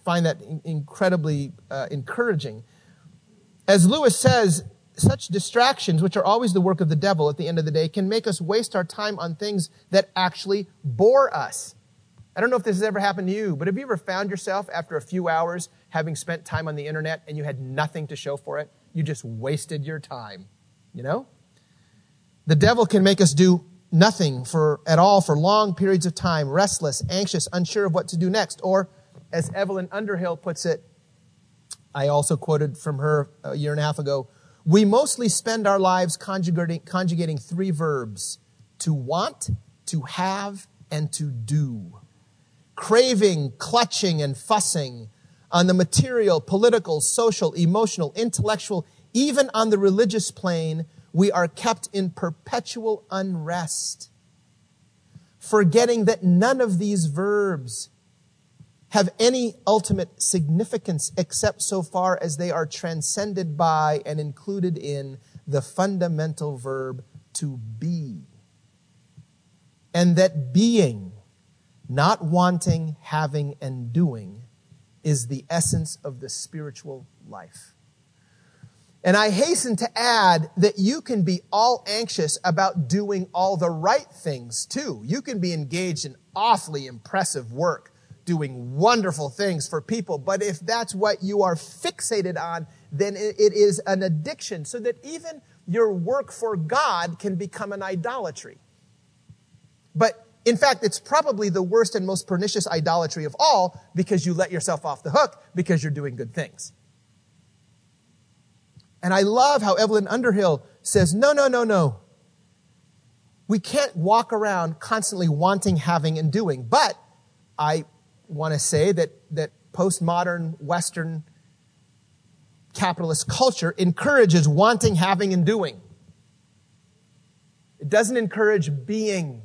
Speaker 1: find that in- incredibly uh, encouraging. As Lewis says, such distractions, which are always the work of the devil at the end of the day, can make us waste our time on things that actually bore us. I don't know if this has ever happened to you, but have you ever found yourself after a few hours having spent time on the internet and you had nothing to show for it? You just wasted your time, you know? The devil can make us do nothing for at all for long periods of time, restless, anxious, unsure of what to do next. Or, as Evelyn Underhill puts it, I also quoted from her a year and a half ago, we mostly spend our lives conjugating, conjugating three verbs: to want, to have, and to do. Craving, clutching, and fussing on the material, political, social, emotional, intellectual, even on the religious plane. We are kept in perpetual unrest, forgetting that none of these verbs have any ultimate significance except so far as they are transcended by and included in the fundamental verb to be. And that being, not wanting, having, and doing, is the essence of the spiritual life. And I hasten to add that you can be all anxious about doing all the right things too. You can be engaged in awfully impressive work, doing wonderful things for people. But if that's what you are fixated on, then it is an addiction, so that even your work for God can become an idolatry. But in fact, it's probably the worst and most pernicious idolatry of all, because you let yourself off the hook because you're doing good things. And I love how Evelyn Underhill says, no, no, no, no. We can't walk around constantly wanting, having, and doing. But I want to say that, that postmodern Western capitalist culture encourages wanting, having, and doing. It doesn't encourage being.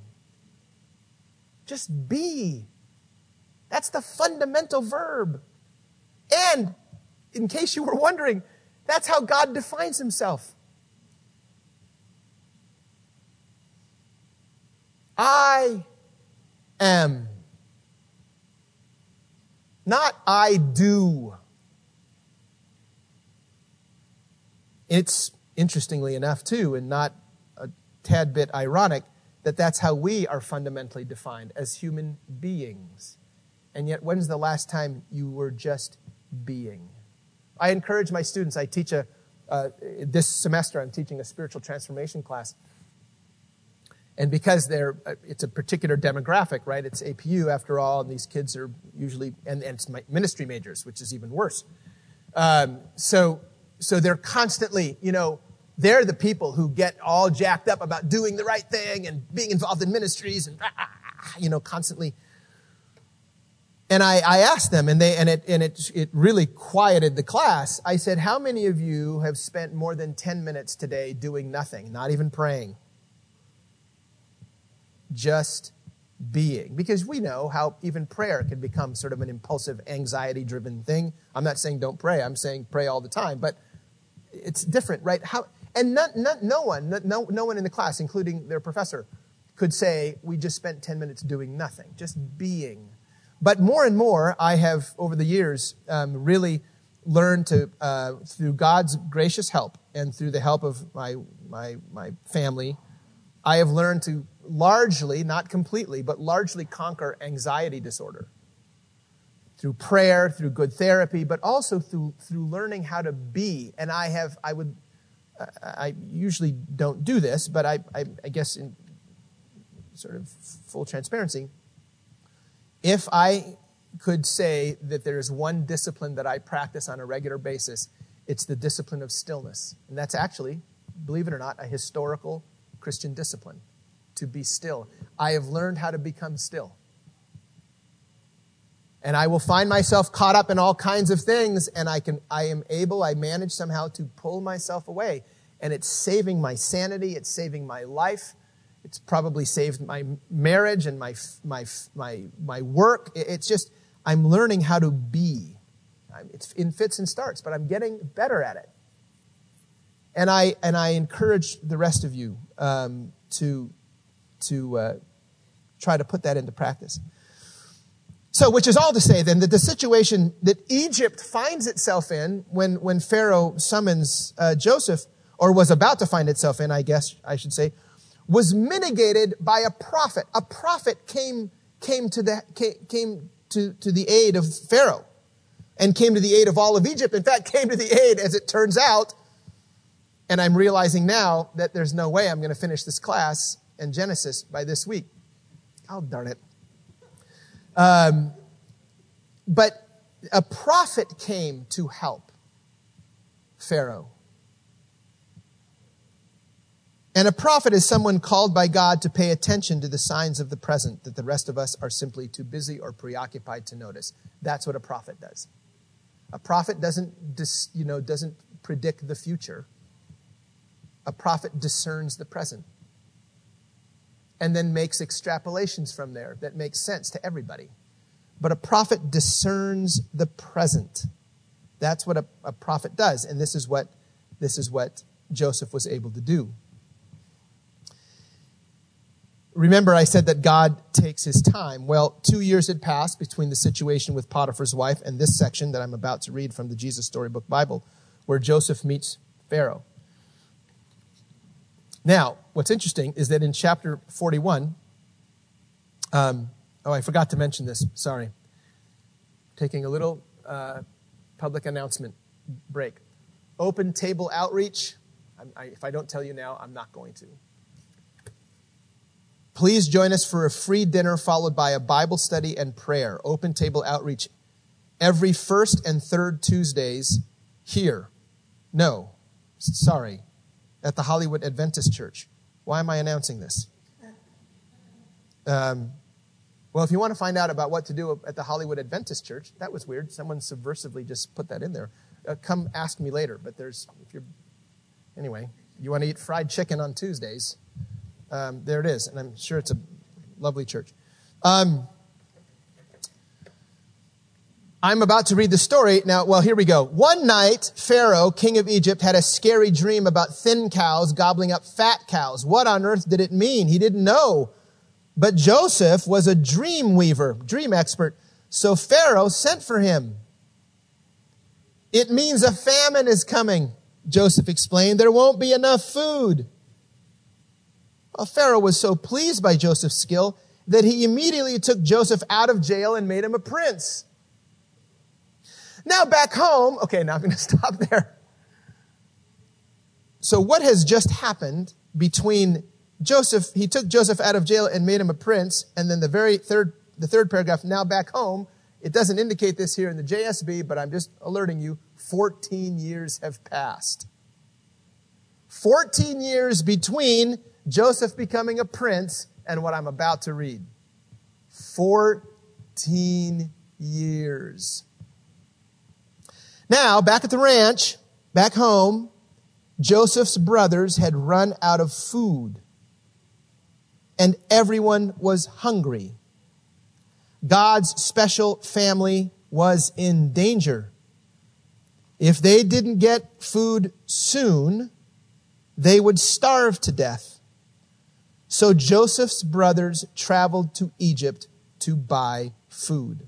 Speaker 1: Just be. That's the fundamental verb. And, in case you were wondering, that's how God defines himself. I am. Not I do. It's interestingly enough too, and not a tad bit ironic, that that's how we are fundamentally defined as human beings. And yet, when's the last time you were just being? I encourage my students, I teach a, uh, this semester I'm teaching a spiritual transformation class. And because they're, it's a particular demographic, right? It's A P U after all, and these kids are usually, and, and it's ministry majors, which is even worse. Um, so, so they're constantly, you know, they're the people who get all jacked up about doing the right thing and being involved in ministries and, you know, constantly. And I, I asked them, and they, and it, and it, it really quieted the class. I said, how many of you have spent more than ten minutes today doing nothing, not even praying? Just being. Because we know how even prayer can become sort of an impulsive, anxiety-driven thing. I'm not saying don't pray. I'm saying pray all the time. But it's different, right? How, and not, not, no one, no, no one in the class, including their professor, could say, we just spent ten minutes doing nothing, just being. But more and more, I have, over the years, um, really learned to, uh, through God's gracious help and through the help of my, my, my family, I have learned to largely, not completely, but largely conquer anxiety disorder. Through prayer, through good therapy, but also through, through learning how to be. And I have, I would, I usually don't do this, but I, I, I guess in sort of full transparency, if I could say that there's one discipline that I practice on a regular basis, it's the discipline of stillness. And that's actually, believe it or not, a historical Christian discipline, to be still. I have learned how to become still. And I will find myself caught up in all kinds of things, and I can, I am able, I manage somehow to pull myself away. And it's saving my sanity, it's saving my life. It's probably saved my marriage and my my my my work. It's just, I'm learning how to be. It's in fits and starts, but I'm getting better at it. And I and I encourage the rest of you um, to to uh, try to put that into practice. So, which is all to say then that the situation that Egypt finds itself in when, when Pharaoh summons uh, Joseph, or was about to find itself in, I guess I should say, was mitigated by a prophet. A prophet came, came to the, came, came to, to the aid of Pharaoh and came to the aid of all of Egypt. In fact, came to the aid, as it turns out, and I'm realizing now that there's no way I'm going to finish this class in Genesis by this week. Oh, darn it. Um, but a prophet came to help Pharaoh. And a prophet is someone called by God to pay attention to the signs of the present that the rest of us are simply too busy or preoccupied to notice. That's what a prophet does. A prophet doesn't, dis, you know, doesn't predict the future. A prophet discerns the present and then makes extrapolations from there that make sense to everybody. But a prophet discerns the present. That's what a, a prophet does, and this is what this is what Joseph was able to do. Remember, I said that God takes his time. Well, two years had passed between the situation with Potiphar's wife and this section that I'm about to read from the Jesus Storybook Bible, where Joseph meets Pharaoh. Now, what's interesting is that in chapter forty-one, um, oh, I forgot to mention this. Sorry. Taking a little uh, public announcement break. Open table outreach. I'm, I, if I don't tell you now, I'm not going to. Please join us for a free dinner followed by a Bible study and prayer. Open table outreach every first and third Tuesdays here. No, sorry, at the Hollywood Adventist Church. Why am I announcing this? Um, well, if you want to find out about what to do at the Hollywood Adventist Church, that was weird. Someone subversively just put that in there. Uh, come ask me later. But there's, if you're, anyway, you want to eat fried chicken on Tuesdays. Um, there it is, and I'm sure it's a lovely church. Um, I'm about to read the story. Now, well, here we go. One night, Pharaoh, king of Egypt, had a scary dream about thin cows gobbling up fat cows. What on earth did it mean? He didn't know. But Joseph was a dream weaver, dream expert, so Pharaoh sent for him. It means a famine is coming, Joseph explained. There won't be enough food. Well, Pharaoh was so pleased by Joseph's skill that he immediately took Joseph out of jail and made him a prince. Now back home, okay, now I'm going to stop there. So what has just happened between Joseph, he took Joseph out of jail and made him a prince, and then the very third, the third paragraph, now back home, it doesn't indicate this here in the J S B, but I'm just alerting you, fourteen years have passed. fourteen years between Joseph becoming a prince and what I'm about to read. fourteen years. Now, back at the ranch, back home, Joseph's brothers had run out of food, and everyone was hungry. God's special family was in danger. If they didn't get food soon, they would starve to death. So Joseph's brothers traveled to Egypt to buy food.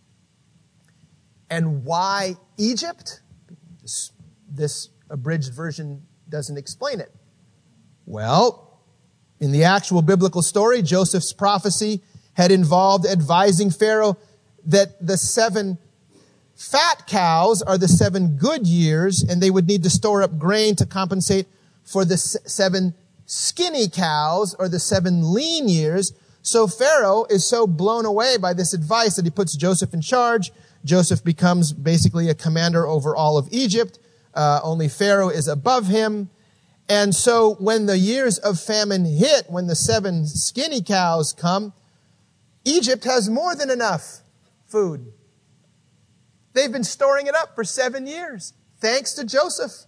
Speaker 1: And why Egypt? This, this abridged version doesn't explain it. Well, in the actual biblical story, Joseph's prophecy had involved advising Pharaoh that the seven fat cows are the seven good years, and they would need to store up grain to compensate for the seven skinny cows or the seven lean years. So Pharaoh is so blown away by this advice that he puts Joseph in charge. Joseph becomes basically a commander over all of Egypt. Uh, only Pharaoh is above him. And so when the years of famine hit, when the seven skinny cows come, Egypt has more than enough food. They've been storing it up for seven years, thanks to Joseph.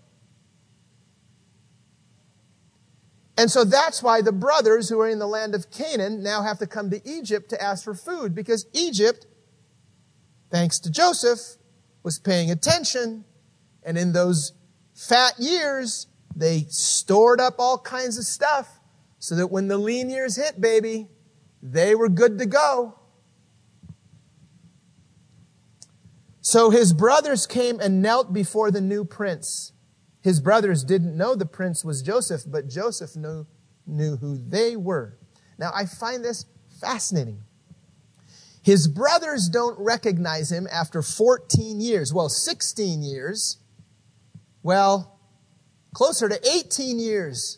Speaker 1: And so that's why the brothers who are in the land of Canaan now have to come to Egypt to ask for food, because Egypt, thanks to Joseph, was paying attention. And in those fat years, they stored up all kinds of stuff so that when the lean years hit, baby, they were good to go. So his brothers came and knelt before the new prince. His brothers didn't know the prince was Joseph, but Joseph knew, knew who they were. Now, I find this fascinating. His brothers don't recognize him after fourteen years. Well, sixteen years. Well, closer to eighteen years.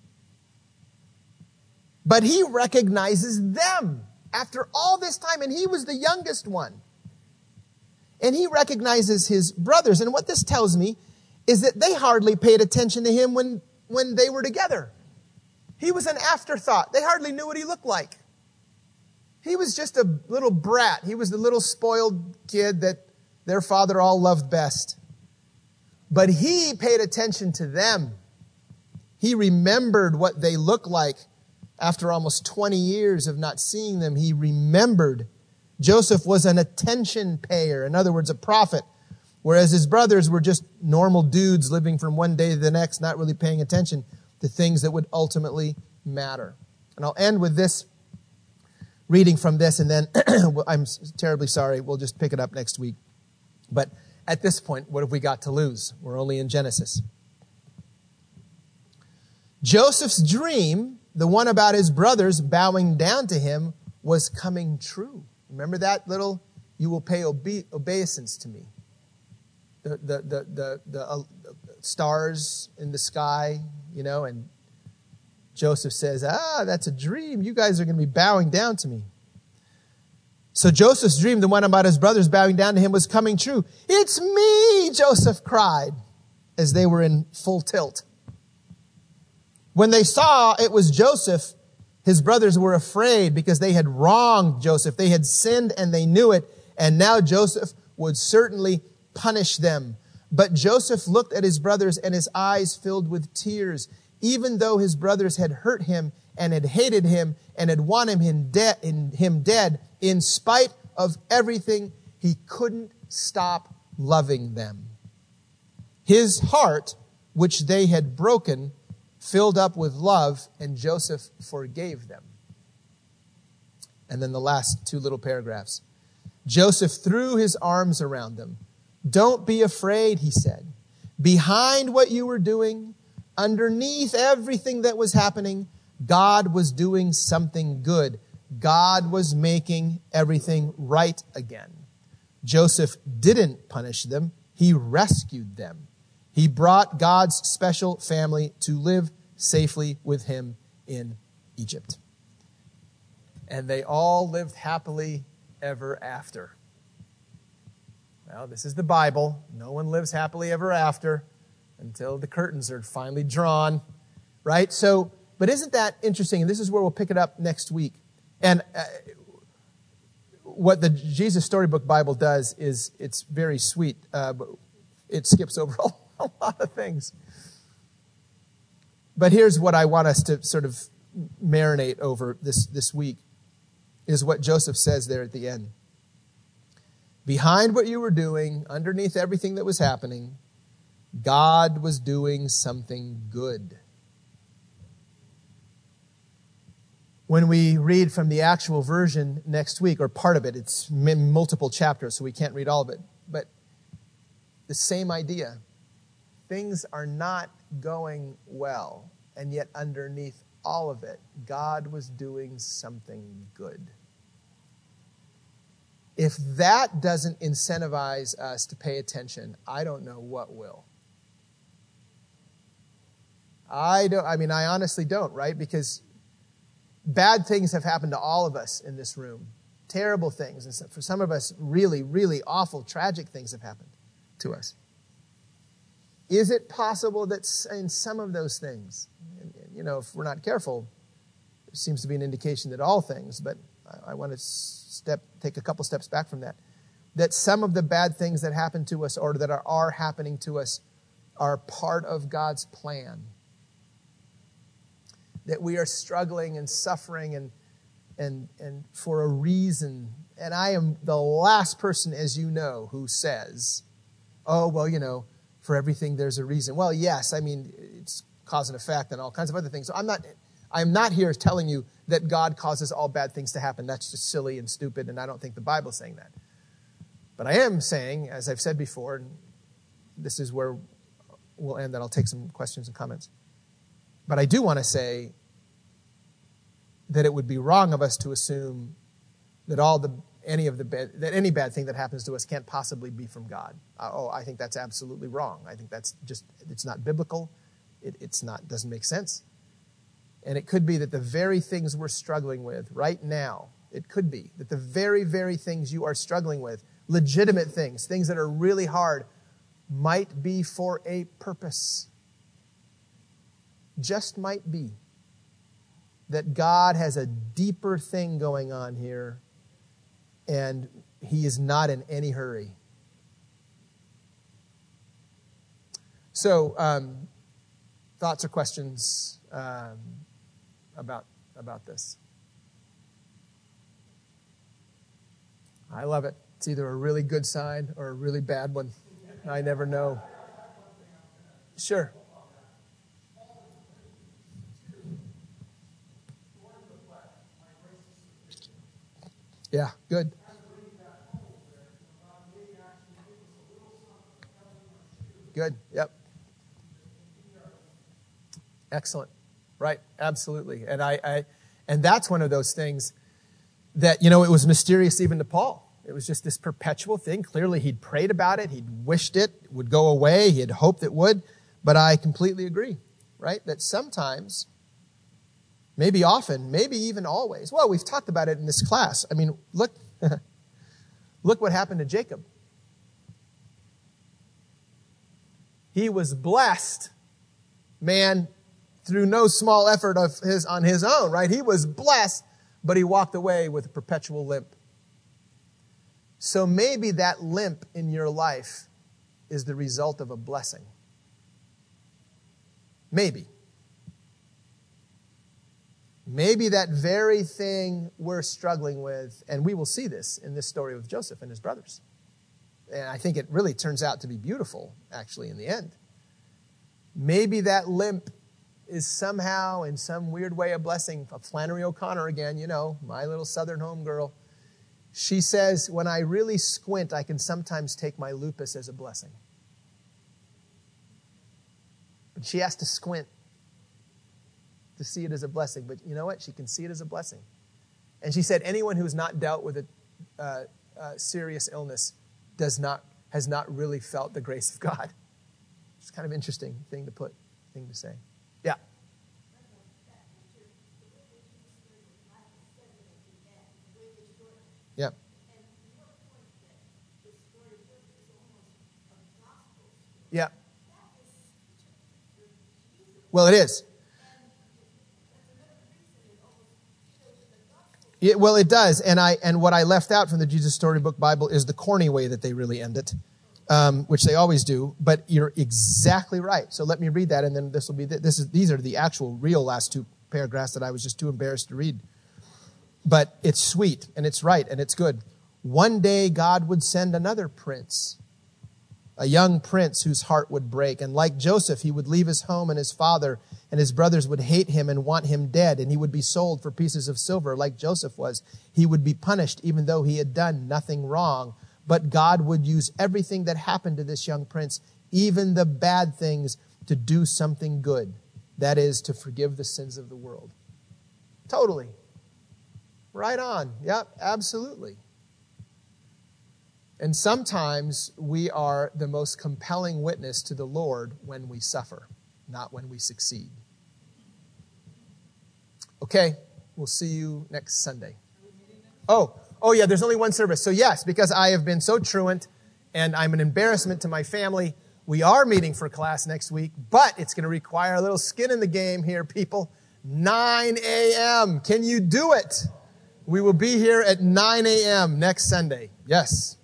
Speaker 1: But he recognizes them after all this time, and he was the youngest one. And he recognizes his brothers. And what this tells me is that they hardly paid attention to him when, when they were together. He was an afterthought. They hardly knew what he looked like. He was just a little brat. He was the little spoiled kid that their father all loved best. But he paid attention to them. He remembered what they looked like after almost twenty years of not seeing them. He remembered. Joseph was an attention payer. In other words, a prophet. Whereas his brothers were just normal dudes living from one day to the next, not really paying attention to things that would ultimately matter. And I'll end with this reading from this, and then I'm terribly sorry, we'll just pick it up next week. But at this point, what have we got to lose? We're only in Genesis. Joseph's dream, the one about his brothers bowing down to him, was coming true. Remember that little, you will pay obe- obeisance to me. The, the, the, the, the uh, stars in the sky, you know, and Joseph says, ah, that's a dream. You guys are going to be bowing down to me. So Joseph's dream, the one about his brothers bowing down to him, was coming true. It's me, Joseph cried, as they were in full tilt. When they saw it was Joseph, his brothers were afraid because they had wronged Joseph. They had sinned and they knew it. And now Joseph would certainly punish them. But Joseph looked at his brothers and his eyes filled with tears. Even though his brothers had hurt him and had hated him and had wanted him, de- in him dead, in spite of everything, he couldn't stop loving them. His heart, which they had broken, filled up with love, and Joseph forgave them. And then the last two little paragraphs. Joseph threw his arms around them. Don't be afraid, he said. Behind what you were doing, underneath everything that was happening, God was doing something good. God was making everything right again. Joseph didn't punish them. He rescued them. He brought God's special family to live safely with him in Egypt. And they all lived happily ever after. Well, this is the Bible. No one lives happily ever after until the curtains are finally drawn, right? So, but isn't that interesting? And this is where we'll pick it up next week. And uh, what the Jesus Storybook Bible does is it's very sweet, uh, but it skips over a lot of things. But here's what I want us to sort of marinate over this, this week, is what Joseph says there at the end. Behind what you were doing, underneath everything that was happening, God was doing something good. When we read from the actual version next week, or part of it, it's multiple chapters, so we can't read all of it, but the same idea. Things are not going well, and yet underneath all of it, God was doing something good. If that doesn't incentivize us to pay attention, I don't know what will. I don't, I mean, I honestly don't, right? Because bad things have happened to all of us in this room. Terrible things. And for some of us, really, really awful, tragic things have happened to us. Is it possible that in some of those things, you know, if we're not careful, there seems to be an indication that all things, but I, I want to step, take a couple steps back from that, that some of the bad things that happen to us or that are, are happening to us are part of God's plan. That we are struggling and suffering and and and for a reason. And I am the last person, as you know, who says, oh, well, you know, for everything there's a reason. Well, yes, I mean, it's cause and effect and all kinds of other things. So I'm not, I'm not here telling you that God causes all bad things to happen. That's just silly and stupid, and I don't think the Bible's saying that. But I am saying, as I've said before, and this is where we'll end, that I'll take some questions and comments. But I do want to say that it would be wrong of us to assume that all the any of the bad, that any bad thing that happens to us can't possibly be from God. Uh, oh, I think that's absolutely wrong. I think that's just, it's not biblical. It, it's not, doesn't make sense. And it could be that the very things we're struggling with right now, it could be that the very, very things you are struggling with, legitimate things, things that are really hard, might be for a purpose. Just might be that God has a deeper thing going on here, and he is not in any hurry. So, um, thoughts or questions um, about, about this? I love it. It's either a really good sign or a really bad one. I never know. Sure. Yeah, good. Good, yep. Excellent. Right, absolutely. And I, I and that's one of those things that, you know, it was mysterious even to Paul. It was just this perpetual thing. Clearly he'd prayed about it, he'd wished it would go away, he had hoped it would, but I completely agree, right? That sometimes, maybe often, maybe even always. Well, we've talked about it in this class. I mean, look, look what happened to Jacob. He was blessed, man, through no small effort of his on his own, right? He was blessed, but he walked away with a perpetual limp. So maybe that limp in your life is the result of a blessing. Maybe. Maybe that very thing we're struggling with, and we will see this in this story with Joseph and his brothers. And I think it really turns out to be beautiful, actually, in the end. Maybe that limp is somehow, in some weird way, a blessing. Flannery O'Connor again, you know, my little southern home girl. She says, when I really squint, I can sometimes take my lupus as a blessing. But she has to squint to see it as a blessing. But you know what? She can see it as a blessing. And she said, anyone who's not dealt with a uh, uh, serious illness does not has not really felt the grace of God. It's kind of an interesting thing to put, thing to say. Yeah. Yeah. Yeah. Well, it is. Yeah, well, it does. And I and what I left out from the Jesus Storybook Bible is the corny way that they really end it, um, which they always do. But you're exactly right. So let me read that, and then this will be the, this is these are the actual real last two paragraphs that I was just too embarrassed to read. But it's sweet, and it's right, and it's good. One day God would send another prince, a young prince whose heart would break. And like Joseph, he would leave his home and his father, and his brothers would hate him and want him dead, and he would be sold for pieces of silver like Joseph was. He would be punished even though he had done nothing wrong. But God would use everything that happened to this young prince, even the bad things, to do something good. That is, to forgive the sins of the world. Totally. Right on. Yep, absolutely. And sometimes we are the most compelling witness to the Lord when we suffer, not when we succeed. Okay, we'll see you next Sunday. Oh, oh yeah, there's only one service. So yes, because I have been so truant and I'm an embarrassment to my family, we are meeting for class next week, but it's going to require a little skin in the game here, people. nine a.m. Can you do it? We will be here at nine a.m. next Sunday. Yes.